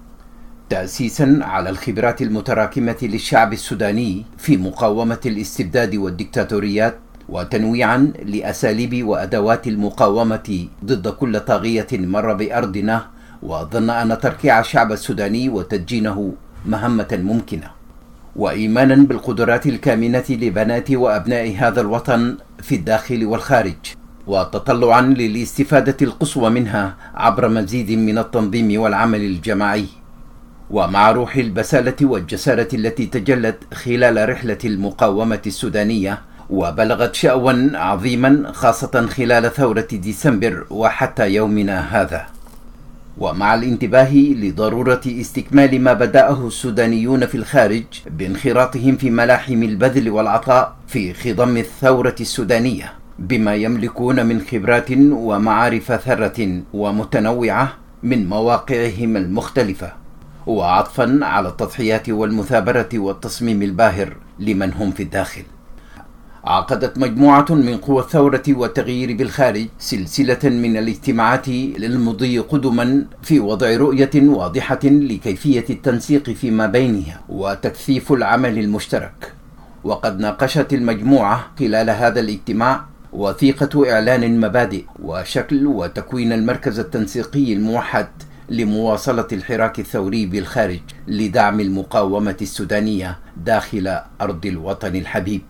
تأسيسا على الخبرات المتراكمة للشعب السوداني في مقاومة الاستبداد والديكتاتوريات، وتنويعا لأساليب وأدوات المقاومة ضد كل طاغية مر بأرضنا، وظن أن تركيع الشعب السوداني وتدجينه مهمة ممكنة، وإيمانا بالقدرات الكامنة لبنات وأبناء هذا الوطن في الداخل والخارج، وتطلعا للاستفادة القصوى منها عبر مزيد من التنظيم والعمل الجماعي، ومع روح البسالة والجسارة التي تجلت خلال رحلة المقاومة السودانية وبلغت شأوا عظيما خاصة خلال ثورة ديسمبر وحتى يومنا هذا، ومع الانتباه لضرورة استكمال ما بدأه السودانيون في الخارج بانخراطهم في ملاحم البذل والعطاء في خضم الثورة السودانية بما يملكون من خبرات ومعارف ثرة ومتنوعة من مواقعهم المختلفة، وعطفا على التضحيات والمثابرة والتصميم الباهر لمن هم في الداخل. عقدت مجموعة من قوى الثورة والتغيير بالخارج سلسلة من الاجتماعات للمضي قدما في وضع رؤية واضحة لكيفية التنسيق فيما بينها وتكثيف العمل المشترك. وقد ناقشت المجموعة خلال هذا الاجتماع وثيقة إعلان مبادئ وشكل وتكوين المركز التنسيقي الموحد لمواصلة الحراك الثوري بالخارج لدعم المقاومة السودانية داخل أرض الوطن الحبيب.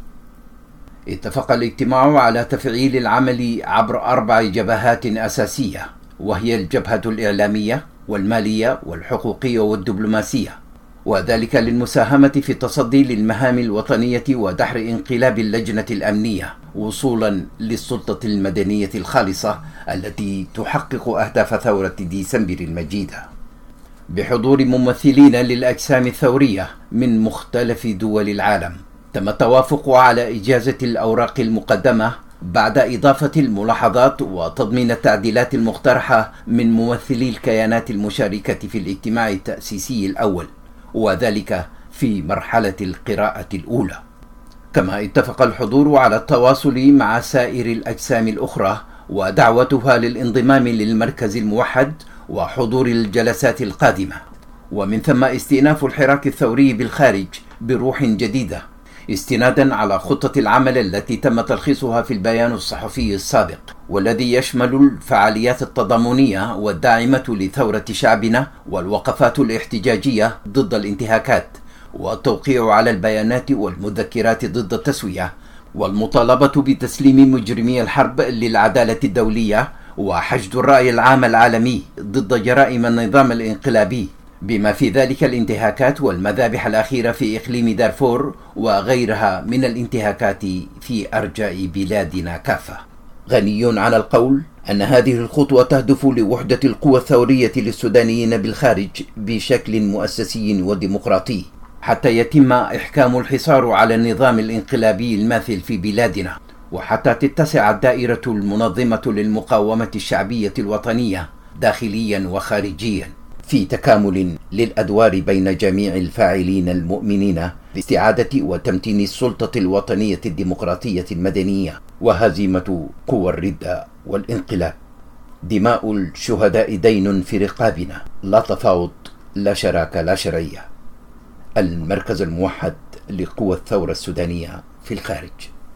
اتفق الاجتماع على تفعيل العمل عبر 4 جبهات أساسية، وهي الجبهة الإعلامية والمالية والحقوقية والدبلوماسية، وذلك للمساهمة في التصدي للمهام الوطنية ودحر انقلاب اللجنة الأمنية وصولا للسلطة المدنية الخالصة التي تحقق أهداف ثورة ديسمبر المجيدة، بحضور ممثلين للأجسام الثورية من مختلف دول العالم. تم التوافق على إجازة الأوراق المقدمة بعد إضافة الملاحظات وتضمين التعديلات المقترحة من ممثلي الكيانات المشاركة في الاجتماع التأسيسي الأول، وذلك في مرحلة القراءة الأولى. كما اتفق الحضور على التواصل مع سائر الأجسام الأخرى ودعوتها للانضمام للمركز الموحد وحضور الجلسات القادمة، ومن ثم استئناف الحراك الثوري بالخارج بروح جديدة استنادا على خطة العمل التي تم تلخيصها في البيان الصحفي السابق، والذي يشمل الفعاليات التضامنية والداعمة لثورة شعبنا والوقفات الاحتجاجية ضد الانتهاكات، والتوقيع على البيانات والمذكرات ضد التسوية، والمطالبة بتسليم مجرمي الحرب للعدالة الدولية، وحشد الرأي العام العالمي ضد جرائم النظام الانقلابي بما في ذلك الانتهاكات والمذابح الأخيرة في إقليم دارفور وغيرها من الانتهاكات في أرجاء بلادنا كافة. غني عن القول أن هذه الخطوة تهدف لوحدة القوى الثورية للسودانيين بالخارج بشكل مؤسسي وديمقراطي، حتى يتم إحكام الحصار على النظام الانقلابي الماثل في بلادنا، وحتى تتسع الدائرة المنظمة للمقاومة الشعبية الوطنية داخليا وخارجيا، في تكامل للأدوار بين جميع الفاعلين المؤمنين باستعادة وتمتين السلطة الوطنية الديمقراطية المدنية وهزيمة قوى الردة والانقلاب. دماء الشهداء دين في رقابنا، لا تفاوض، لا شراكة، لا شرعية. المركز الموحد لقوى الثورة السودانية في الخارج.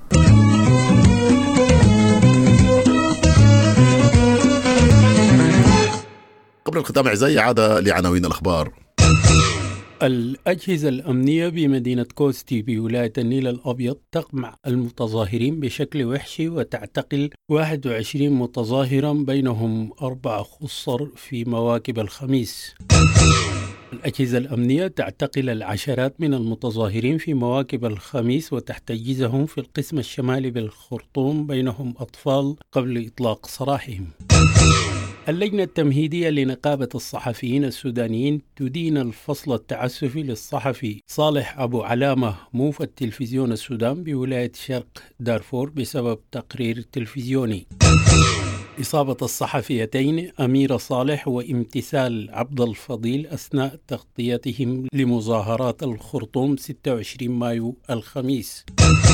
قبل الختام أعزائي عادة لعناوين الأخبار. الأجهزة الأمنية بمدينة كوستي بولاية النيل الأبيض تقمع المتظاهرين بشكل وحشي وتعتقل 21 متظاهرا بينهم 4 خصر في مواكب الخميس. الأجهزة الأمنية تعتقل العشرات من المتظاهرين في مواكب الخميس وتحتجزهم في القسم الشمالي بالخرطوم بينهم أطفال قبل إطلاق سراحهم. اللجنة التمهيدية لنقابة الصحفيين السودانيين تدين الفصل التعسفي للصحفي صالح أبو علامة موفد تلفزيون السودان بولاية شرق دارفور بسبب تقرير تلفزيوني. إصابة الصحفيتين أميرة صالح وامتثال عبد الفضيل أثناء تغطيتهم لمظاهرات الخرطوم 26 مايو الخميس.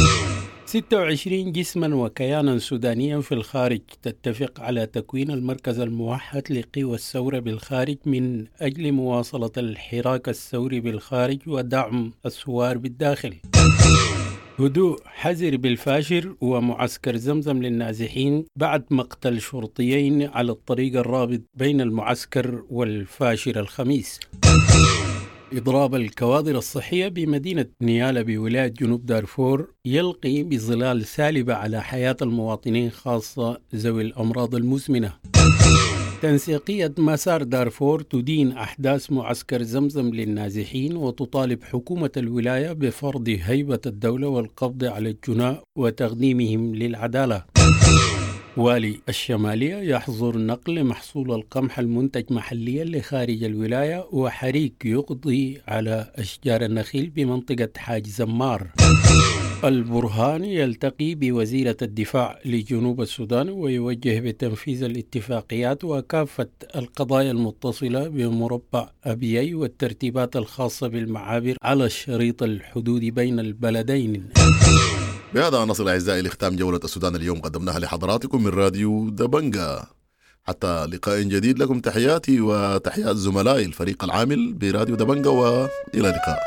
26 جسما وكيانا سودانيا في الخارج تتفق على تكوين المركز الموحد لقوى الثورة بالخارج من أجل مواصلة الحراك الثوري بالخارج ودعم الثوار بالداخل. هدوء حذر بالفاشر ومعسكر زمزم للنازحين بعد مقتل شرطيين على الطريق الرابط بين المعسكر والفاشر الخميس. إضراب الكوادر الصحية بمدينة نيالا بولاية جنوب دارفور يلقي بظلال سالبة على حياة المواطنين خاصة ذوي الأمراض المزمنة. تنسيقية مسار دارفور تدين أحداث معسكر زمزم للنازحين وتطالب حكومة الولاية بفرض هيبة الدولة والقبض على الجناة وتقديمهم للعدالة. والي الشمالية يحظر نقل محصول القمح المنتج محليا لخارج الولاية، وحريق يقضي على أشجار النخيل بمنطقة حاج زمار. البرهان يلتقي بوزيرة الدفاع لجنوب السودان ويوجه بتنفيذ الاتفاقيات وكافة القضايا المتصلة بمربع أبيي والترتيبات الخاصة بالمعابر على الشريط الحدودي بين البلدين. بهذا نصل أعزائي لختام جولة السودان اليوم قدمناها لحضراتكم من راديو دبنجا. حتى لقاء جديد لكم تحياتي وتحيات زملائي الفريق العامل براديو دبنجا، وإلى اللقاء.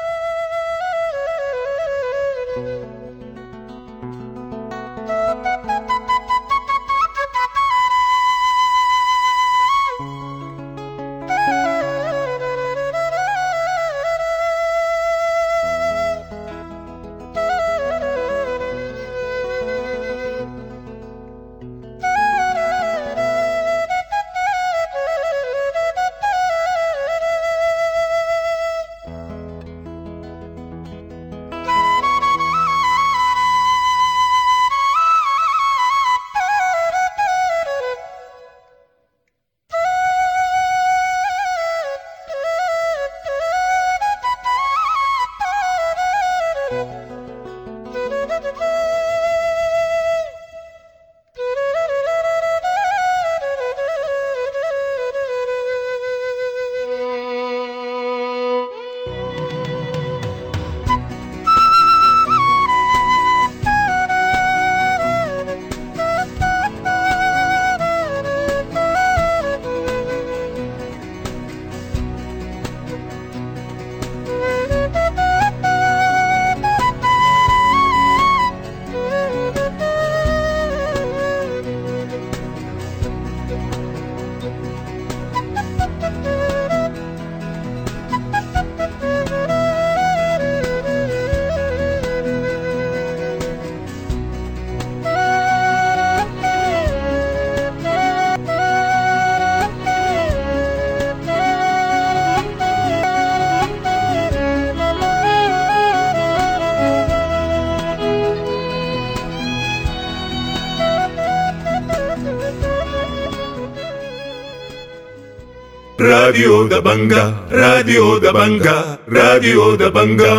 راديو دبنجا راديو دبنجا راديو دبنجا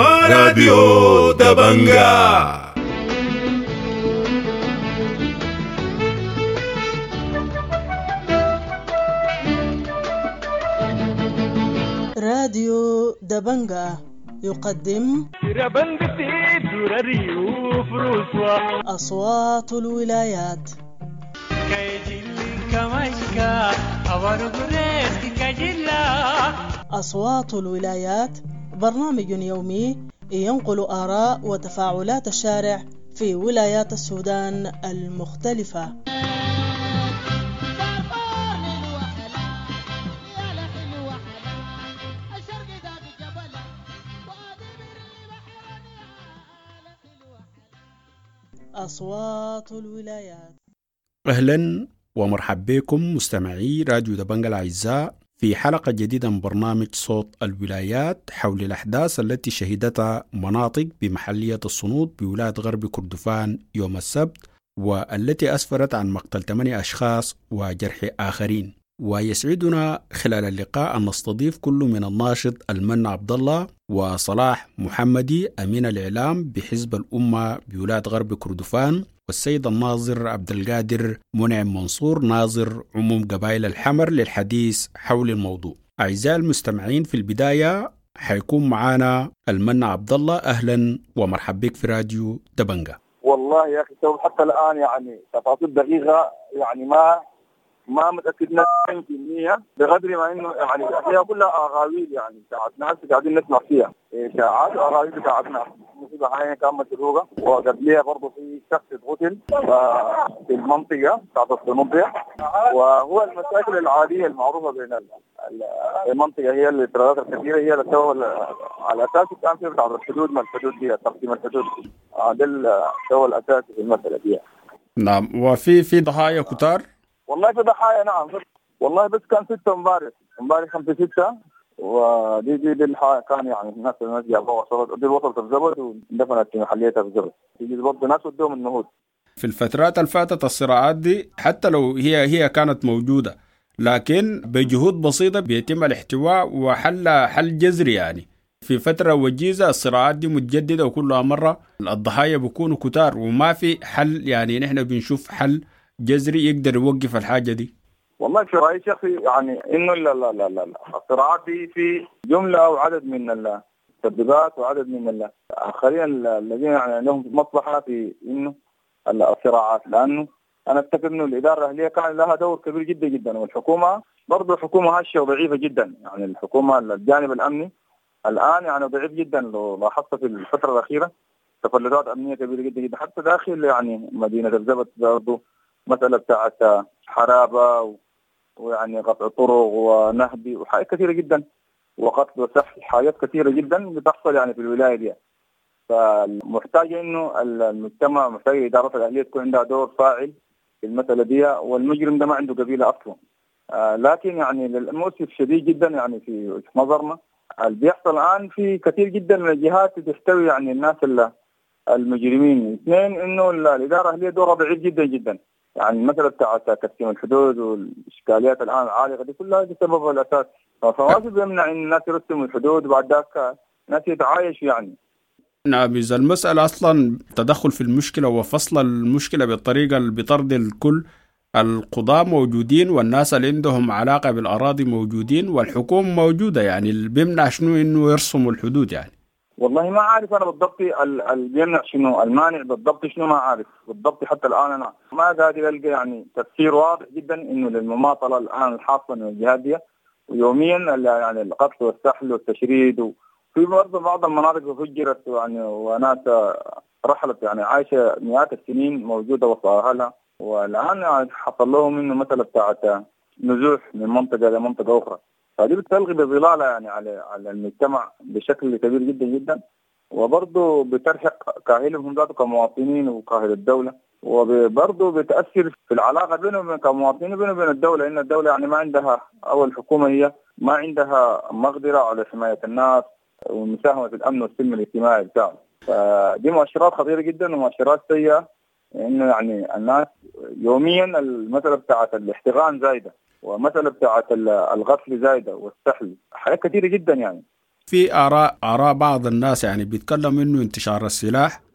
راديو دبنجا. راديو دبنجا يقدم أصوات الولايات. أصوات الولايات برنامج يومي ينقل آراء وتفاعلات الشارع في ولايات السودان المختلفة. أصوات الولايات. أهلا ومرحبا بكم مستمعي راديو دبنجا الأعزاء في حلقة جديدة من برنامج صوت الولايات حول الأحداث التي شهدتها مناطق بمحلية الصنود بولاية غرب كردفان يوم السبت، والتي أسفرت عن مقتل 8 أشخاص وجرح آخرين. ويسعدنا خلال اللقاء أن نستضيف كل من الناشط المن عبد الله وصلاح محمدي أمين الإعلام بحزب الأمة بولاية غرب كردفان، والسيد الناظر عبد القادر منعم منصور ناظر عموم قبائل الحمر للحديث حول الموضوع. أعزائي المستمعين، في البداية حيكون معنا المن عبد الله. أهلا ومرحبا بك في راديو دبنجا. والله يا أخي حتى الآن يعني تفاصيل دقيقة يعني ما متأكدنا 100% بقدر ما إنه يعني هي كلها أغاويل يعني بتاعت ناس قاعدين نسمع فيها إشاعات وأغاويل بتاعت ناس. المصيبة هاي كانت مسروقة، وقبلها برضه في شخص قتل في المنطقة بتاعت الصنوبية، وهو المشاكل العادية المعروفة بين المنطقة هي الاضطرابات الكثيرة هي اللي تسوى على أساس كان في بتاعت الحدود ما الحدود دي تقسيم الحدود ده السوى الأساسي في المسألة دي. نعم. وفي ضحايا كتار؟ والله في ضحايا نعم، والله بس كان 6 امبارح 5-6، ودي كان يعني الناس جابوها وصلت الزبد واندفنت في محليتها في الزبد. يجي برضه ناس ودوهم النهوض. في الفترات اللي فاتت الصراعات دي حتى لو هي كانت موجودة، لكن بجهود بسيطة بيتم الاحتواء وحل جذري. يعني في فترة وجيزة الصراعات دي متجددة وكلها مرة الضحايا بيكونوا كتار وما في حل. يعني نحن بنشوف حل جذري يقدر يوقف الحاجة دي. والله في رأيي شخصي يعني إنه لا الصراعات دي في جملة وعدد من التسببات وعدد من الآخرين الذين يعني لهم مصلحة في إنه الصراعات، لأنه أنا أفتكر إنه الإدارة الأهلية كان لها دور كبير جدا جدا، والحكومة برضه الحكومة هشة وضعيفة جدا. يعني الحكومة الجانب الأمني الآن يعني ضعيف جدا. لو لاحظت في الفترة الأخيرة تفلتات أمنية كبيرة جدا جدا حتى داخل يعني مدينة الزبد، برضه مسألة بتاعت حرابة ويعني قطع طرق ونهب وحاجات كثيرة جدا وقتل وسحل، حاجات كثيرة جدا بتحصل يعني في الولاية دي. فمحتاج إنه المجتمع محتاج الإدارة الأهلية تكون عندها دور فاعل في المسألة دي، والمجرم ده ما عنده قبيلة أصلا. لكن يعني للمؤسف شديد جدا يعني في نظرنا اللي بيحصل الآن في كثير جدا من الجهات تحتوي يعني الناس المجرمين. 2 إنه الإدارة الأهلية دورها ضعيف جدا جدا. يعني المسألة بتاعت تقسيم الحدود والإشكاليات الآن العالقة دي كلها دي سببها الأساس. فواجب يمنع إن الناس يرسموا الحدود وبعد ذاك الناس يتعايشوا يعني. نعم. إذا المسألة أصلا تدخل في المشكلة وفصل المشكلة بالطريقة اللي بطرد الكل، القضاة موجودين والناس اللي عندهم علاقة بالأراضي موجودين والحكومة موجودة، يعني اللي بيمنع شنو إنه يرسموا الحدود يعني. والله ما عارف أنا بالضبط بيمنع شنو، المانع بالضبط شنو ما عارف بالضبط. حتى الآن أنا ما قادر ألقى يعني تفسير واضح جدا إنه للمماطلة الآن الحاصلة من الجهات دي، ويوميا يعني القتل والسحل والتشريد، وفي برضه بعض المناطق فجرت يعني وناس رحلت يعني عايشة مئات السنين موجودة وسط أهلها، والآن يعني حصل لهم إنه مثلا بتاعت نزوح من منطقة لمنطقة أخرى. فدي بتلغي بظلالة يعني على المجتمع بشكل كبير جدا جدا، وبرضه بترهق كاهلهم ذاته كمواطنين وكاهل الدولة، وبرضه بتأثر في العلاقة بينهم وبين كمواطنين وبين الدولة، إن الدولة يعني ما عندها أو الحكومة هي ما عندها مقدرة على حماية الناس والمساهمة في الأمن والسلم الاجتماعي بتاعهم. فدي مؤشرات خطيرة جدا ومؤشرات سيئة، إنه يعني الناس يوميا المسألة بتاعت الاحتقان زايدة، ومسألة بتاعت الغفل زايدة والسحل، حاجات كثيرة جدا. يعني في آراء بعض الناس يعني بيتكلم إنه انتشار السلاح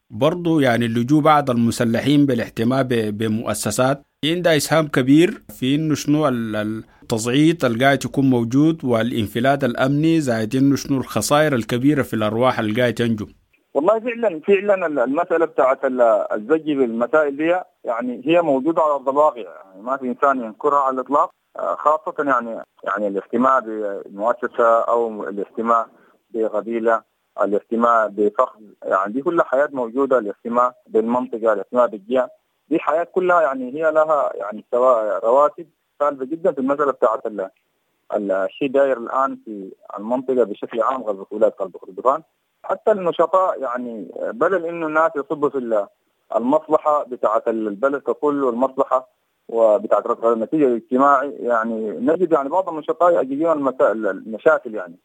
برضو يعني اللجوء بعض المسلحين بالاحتماء بمؤسسات عندها إسهام كبير في إنه شنو التصعيد القاعد يكون موجود والانفلات الأمني، زائد إنه شنو الخسائر الكبيرة في الأرواح اللي قاعد تنجم. والله فعلا المسألة بتاعت الزج بالمسائل دي يعني هي موجودة على أرض الواقع، يعني ما في إنسان ينكرها على الإطلاق، خاصة يعني الاهتمام بمؤسسة أو الاهتمام بقبيلة، الاهتمام بفخذ، يعني دي كلها حياة موجودة، الاهتمام بالمنطقة، الاهتمام بالجهة، دي حياة كلها يعني هي لها يعني رواتب سالبة جدا في المسألة بتاعت الشيء داير الآن في المنطقة بشكل عام غرب ولاية قلب كردفان. حتى النشطاء يعني بدل إنه الناس يصبوا في المصلحة بتاعت البلد ككل والمصلحة وبتاعت رفع النتيجة الاجتماعي، يعني نجد يعني بعض النشطاء يجيون المشاكل يعني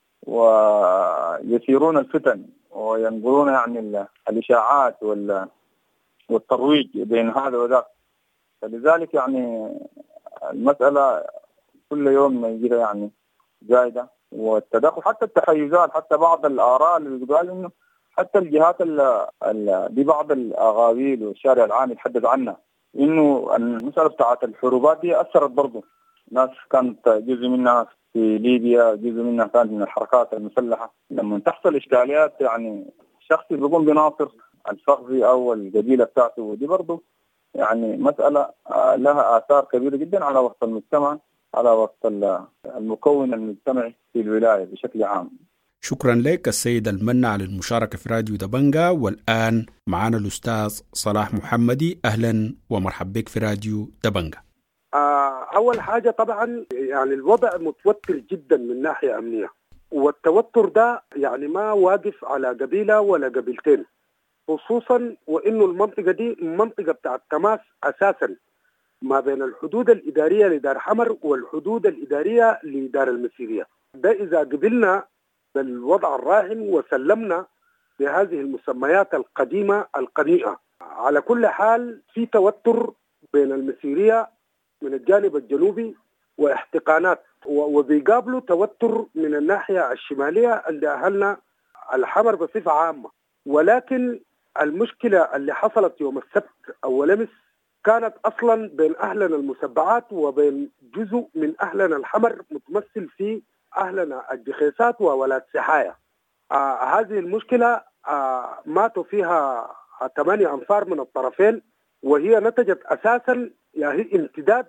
ويثيرون الفتن وينقلون يعني الإشاعات والترويج بين هذا وذاك. فلذلك يعني المسألة كل يوم يجيها يعني زايدة، والتدخل حتى التحيزات، حتى بعض الآراء اللي بتقال إنه حتى الجهات ببعض الأغاويل والشارع العام يتحدث عنها إنه المسألة بتاعت الحروبات دي أثرت برضو. ناس كانت جزء منها في ليبيا، جزء منها كانت من الحركات المسلحة، لما تحصل إشكاليات يعني شخص بيقوم بناصر الفخذي أو القبيلة بتاعته، ودي برضو يعني مسألة لها آثار كبيرة جدا على وسط المجتمع، على وسط المكون المجتمعي في الولاية بشكل عام. شكرا لك السيد المنع على المشاركة في راديو دبنجة. والآن معنا الأستاذ صلاح محمدي، أهلا ومرحبا بك في راديو دبنجة. أول حاجة طبعا يعني الوضع متوتر جدا من ناحية أمنية، والتوتر ده يعني ما واقف على قبيلة ولا قبيلتين، خصوصا وإنه المنطقة دي منطقة بتاعت تماس أساسا ما بين الحدود الإدارية لدار حمر والحدود الإدارية لدار المسيرية. ده إذا قبلنا بالوضع الراهن وسلمنا بهذه المسميات القديمة القنيئة. على كل حال في توتر بين المسيرية من الجانب الجنوبي واحتقانات، وبيقابلوا توتر من الناحية الشمالية عند أهلنا الحمر بصفة عامة. ولكن المشكلة اللي حصلت يوم السبت أول أمس كانت أصلا بين أهلنا المسبعات وبين جزء من أهلنا الحمر متمثل في أهلنا الجخيسات وولاد سحايا. هذه المشكلة ماتوا فيها 8 أنفار من الطرفين، وهي نتجت أساسا يعني امتداد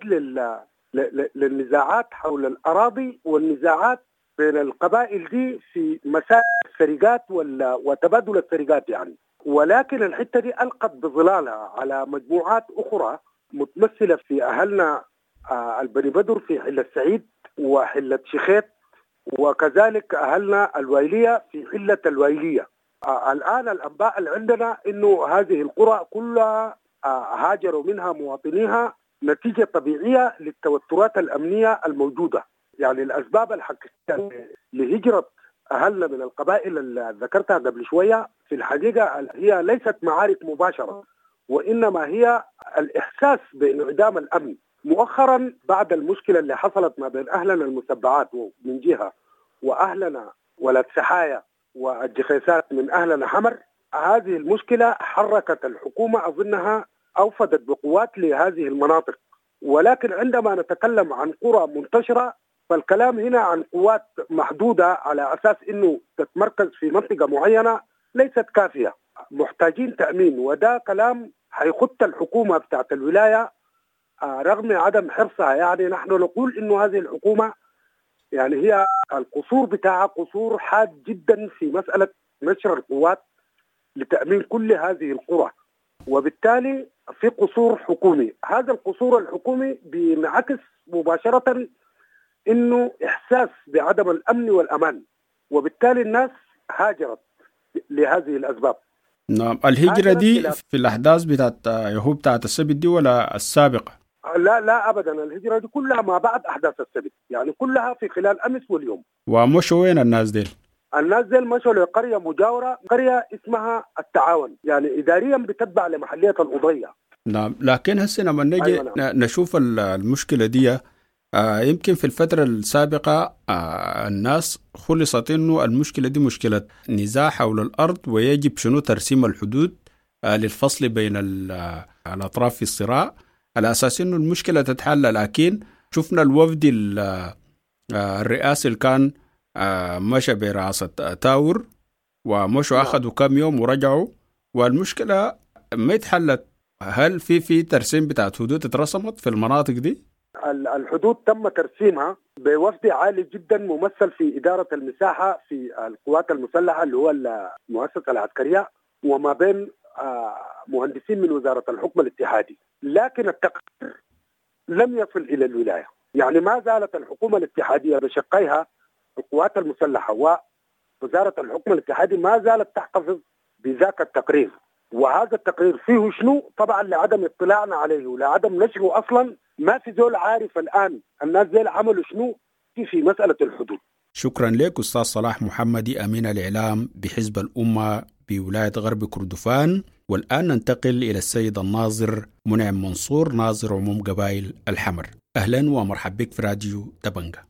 للنزاعات حول الأراضي والنزاعات بين القبائل دي في مسائل السرقات وتبادل السرقات يعني. ولكن الحتة دي ألقت بظلالها على مجموعات أخرى متمثلة في أهلنا البني بدر في حلة سعيد وحلة شيخيت، وكذلك أهلنا الويلية في حلة الويلية. الآن الأنباء اللي عندنا إنه هذه القرى كلها هاجروا منها مواطنيها نتيجة طبيعية للتوترات الأمنية الموجودة. يعني الأسباب الحقيقية لهجرة أهلنا من القبائل اللي ذكرتها قبل شوية في الحقيقة هي ليست معارك مباشرة، وإنما هي الإحساس بانعدام الأمن. مؤخرا بعد المشكلة اللي حصلت ما بين أهلنا المسبعات من جهة وأهلنا ولد سحايا والجخيسات من أهلنا حمر، هذه المشكلة حركت الحكومة أظنها أوفدت بقوات لهذه المناطق. ولكن عندما نتكلم عن قرى منتشرة فالكلام هنا عن قوات محدودة على أساس أنه تتمركز في منطقة معينة ليست كافية، محتاجين تأمين. وده كلام هيخط الحكومة بتاعت الولاية رغم عدم حرصها. يعني نحن نقول أنه هذه الحكومة يعني هي القصور بتاعها قصور حاد جدا في مسألة نشر القوات لتأمين كل هذه القرى، وبالتالي في قصور حكومي. هذا القصور الحكومي بينعكس مباشرة إنه إحساس بعدم الأمن والأمان، وبالتالي الناس هاجرت لهذه الأسباب. نعم. الهجرة دي في الأحداث بتاعت يهود بتاعت السبت دي ولا السابقة؟ لا أبدا، الهجرة دي كلها ما بعد أحداث السبت، يعني كلها في خلال أمس واليوم. ومشوا وين الناس ديل؟ الناس ديل مشوا لقرية مجاورة، قرية اسمها التعاون، يعني إداريا بتتبع لمحلية الأضية. نعم. لكن هسه لما نجي نشوف المشكلة دي يمكن في الفترة السابقة الناس خلصت إنه المشكلة دي مشكلة نزاع حول الأرض ويجب شنو ترسيم الحدود للفصل بين الأطراف في الصراع على أساس أنه المشكلة تتحل. لكن شفنا الوفد الرئاسي اللي كان مشى برئاسة تاور ومشوا أخذوا كم يوم ورجعوا والمشكلة ما اتحلت. هل في ترسيم بتاعت حدود اترسمت في المناطق دي؟ الحدود تم ترسيمها بوفد عالي جدا ممثل في إدارة المساحة في القوات المسلحة اللي هو المؤسسة العسكرية وما بين مهندسين من وزارة الحكم الاتحادي. لكن التقرير لم يصل إلى الولاية، يعني ما زالت الحكومة الاتحادية بشقيها القوات المسلحة ووزارة الحكم الاتحادي ما زالت تحتفظ بذاك التقرير. وهذا التقرير فيه شنو؟ طبعا لعدم اطلاعنا عليه ولعدم نشره أصلا ما في زول عارف الآن الناس زي عملوا شنو في مسألة الحدود. شكرا لك أستاذ صلاح محمدي أمين الإعلام بحزب الأمة بولاية غرب كردفان. والآن ننتقل إلى السيد الناظر منعم منصور ناظر عموم قبائل الحمر. أهلا ومرحبا بك في راديو دبنجة.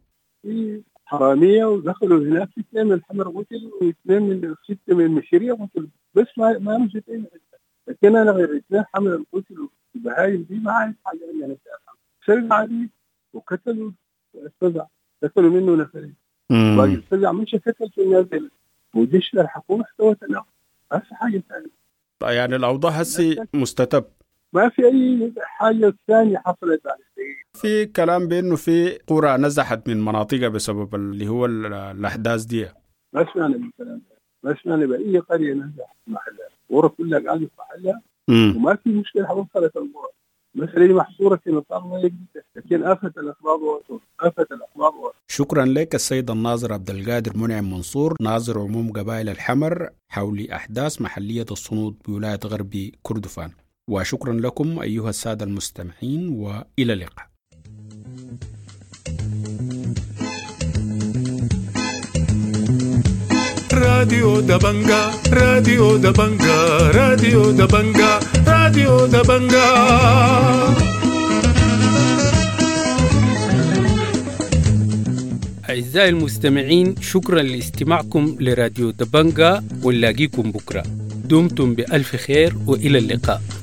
حرامية ودخلوا هناك 2 من الحمر قتلوا و2 من 6 من المشيرية قتلوا، بس ما مشيت أي حاجة. لكن أنا غير 2 حمر قتلوا البهايم دي ما عارف حاجة يعني. سرقوا عليه وقتلوا واستزع، قتلوا منه نفرين. باقي السجع مش قتل في النازل وجيش الحكومة احتوت له. ما في حاجة ثانية. يعني الأوضاع هسي مستتب، ما في أي حاجة ثانية حصلت على في كلام بأنه في قرى نزحت من مناطقها بسبب اللي هو الأحداث دي. ما سمعنا بالكلام ده، ما سمعنا بأي قرية نزحت محلها، القرى كلها قاعدة في محلها وما في مشكلة حصلت القرى. المسألة دي محصورة في نطاق ما يقدر، لكن آفت الأخبار وصول، آفت الأخبار وصول. شكرا لك السيد الناظر عبد القادر منعم منصور ناظر عموم قبائل الحمر حول أحداث محلية الصنود بولاية غرب كردفان. وشكرا لكم أيها السادة المستمعين وإلى اللقاء. راديو دبنجا راديو دبنجا راديو دبنجا راديو دبنجا. أعزائي المستمعين، شكرا لاستماعكم لراديو دبنجا ونلاقيكم بكرة. دمتم بألف خير وإلى اللقاء.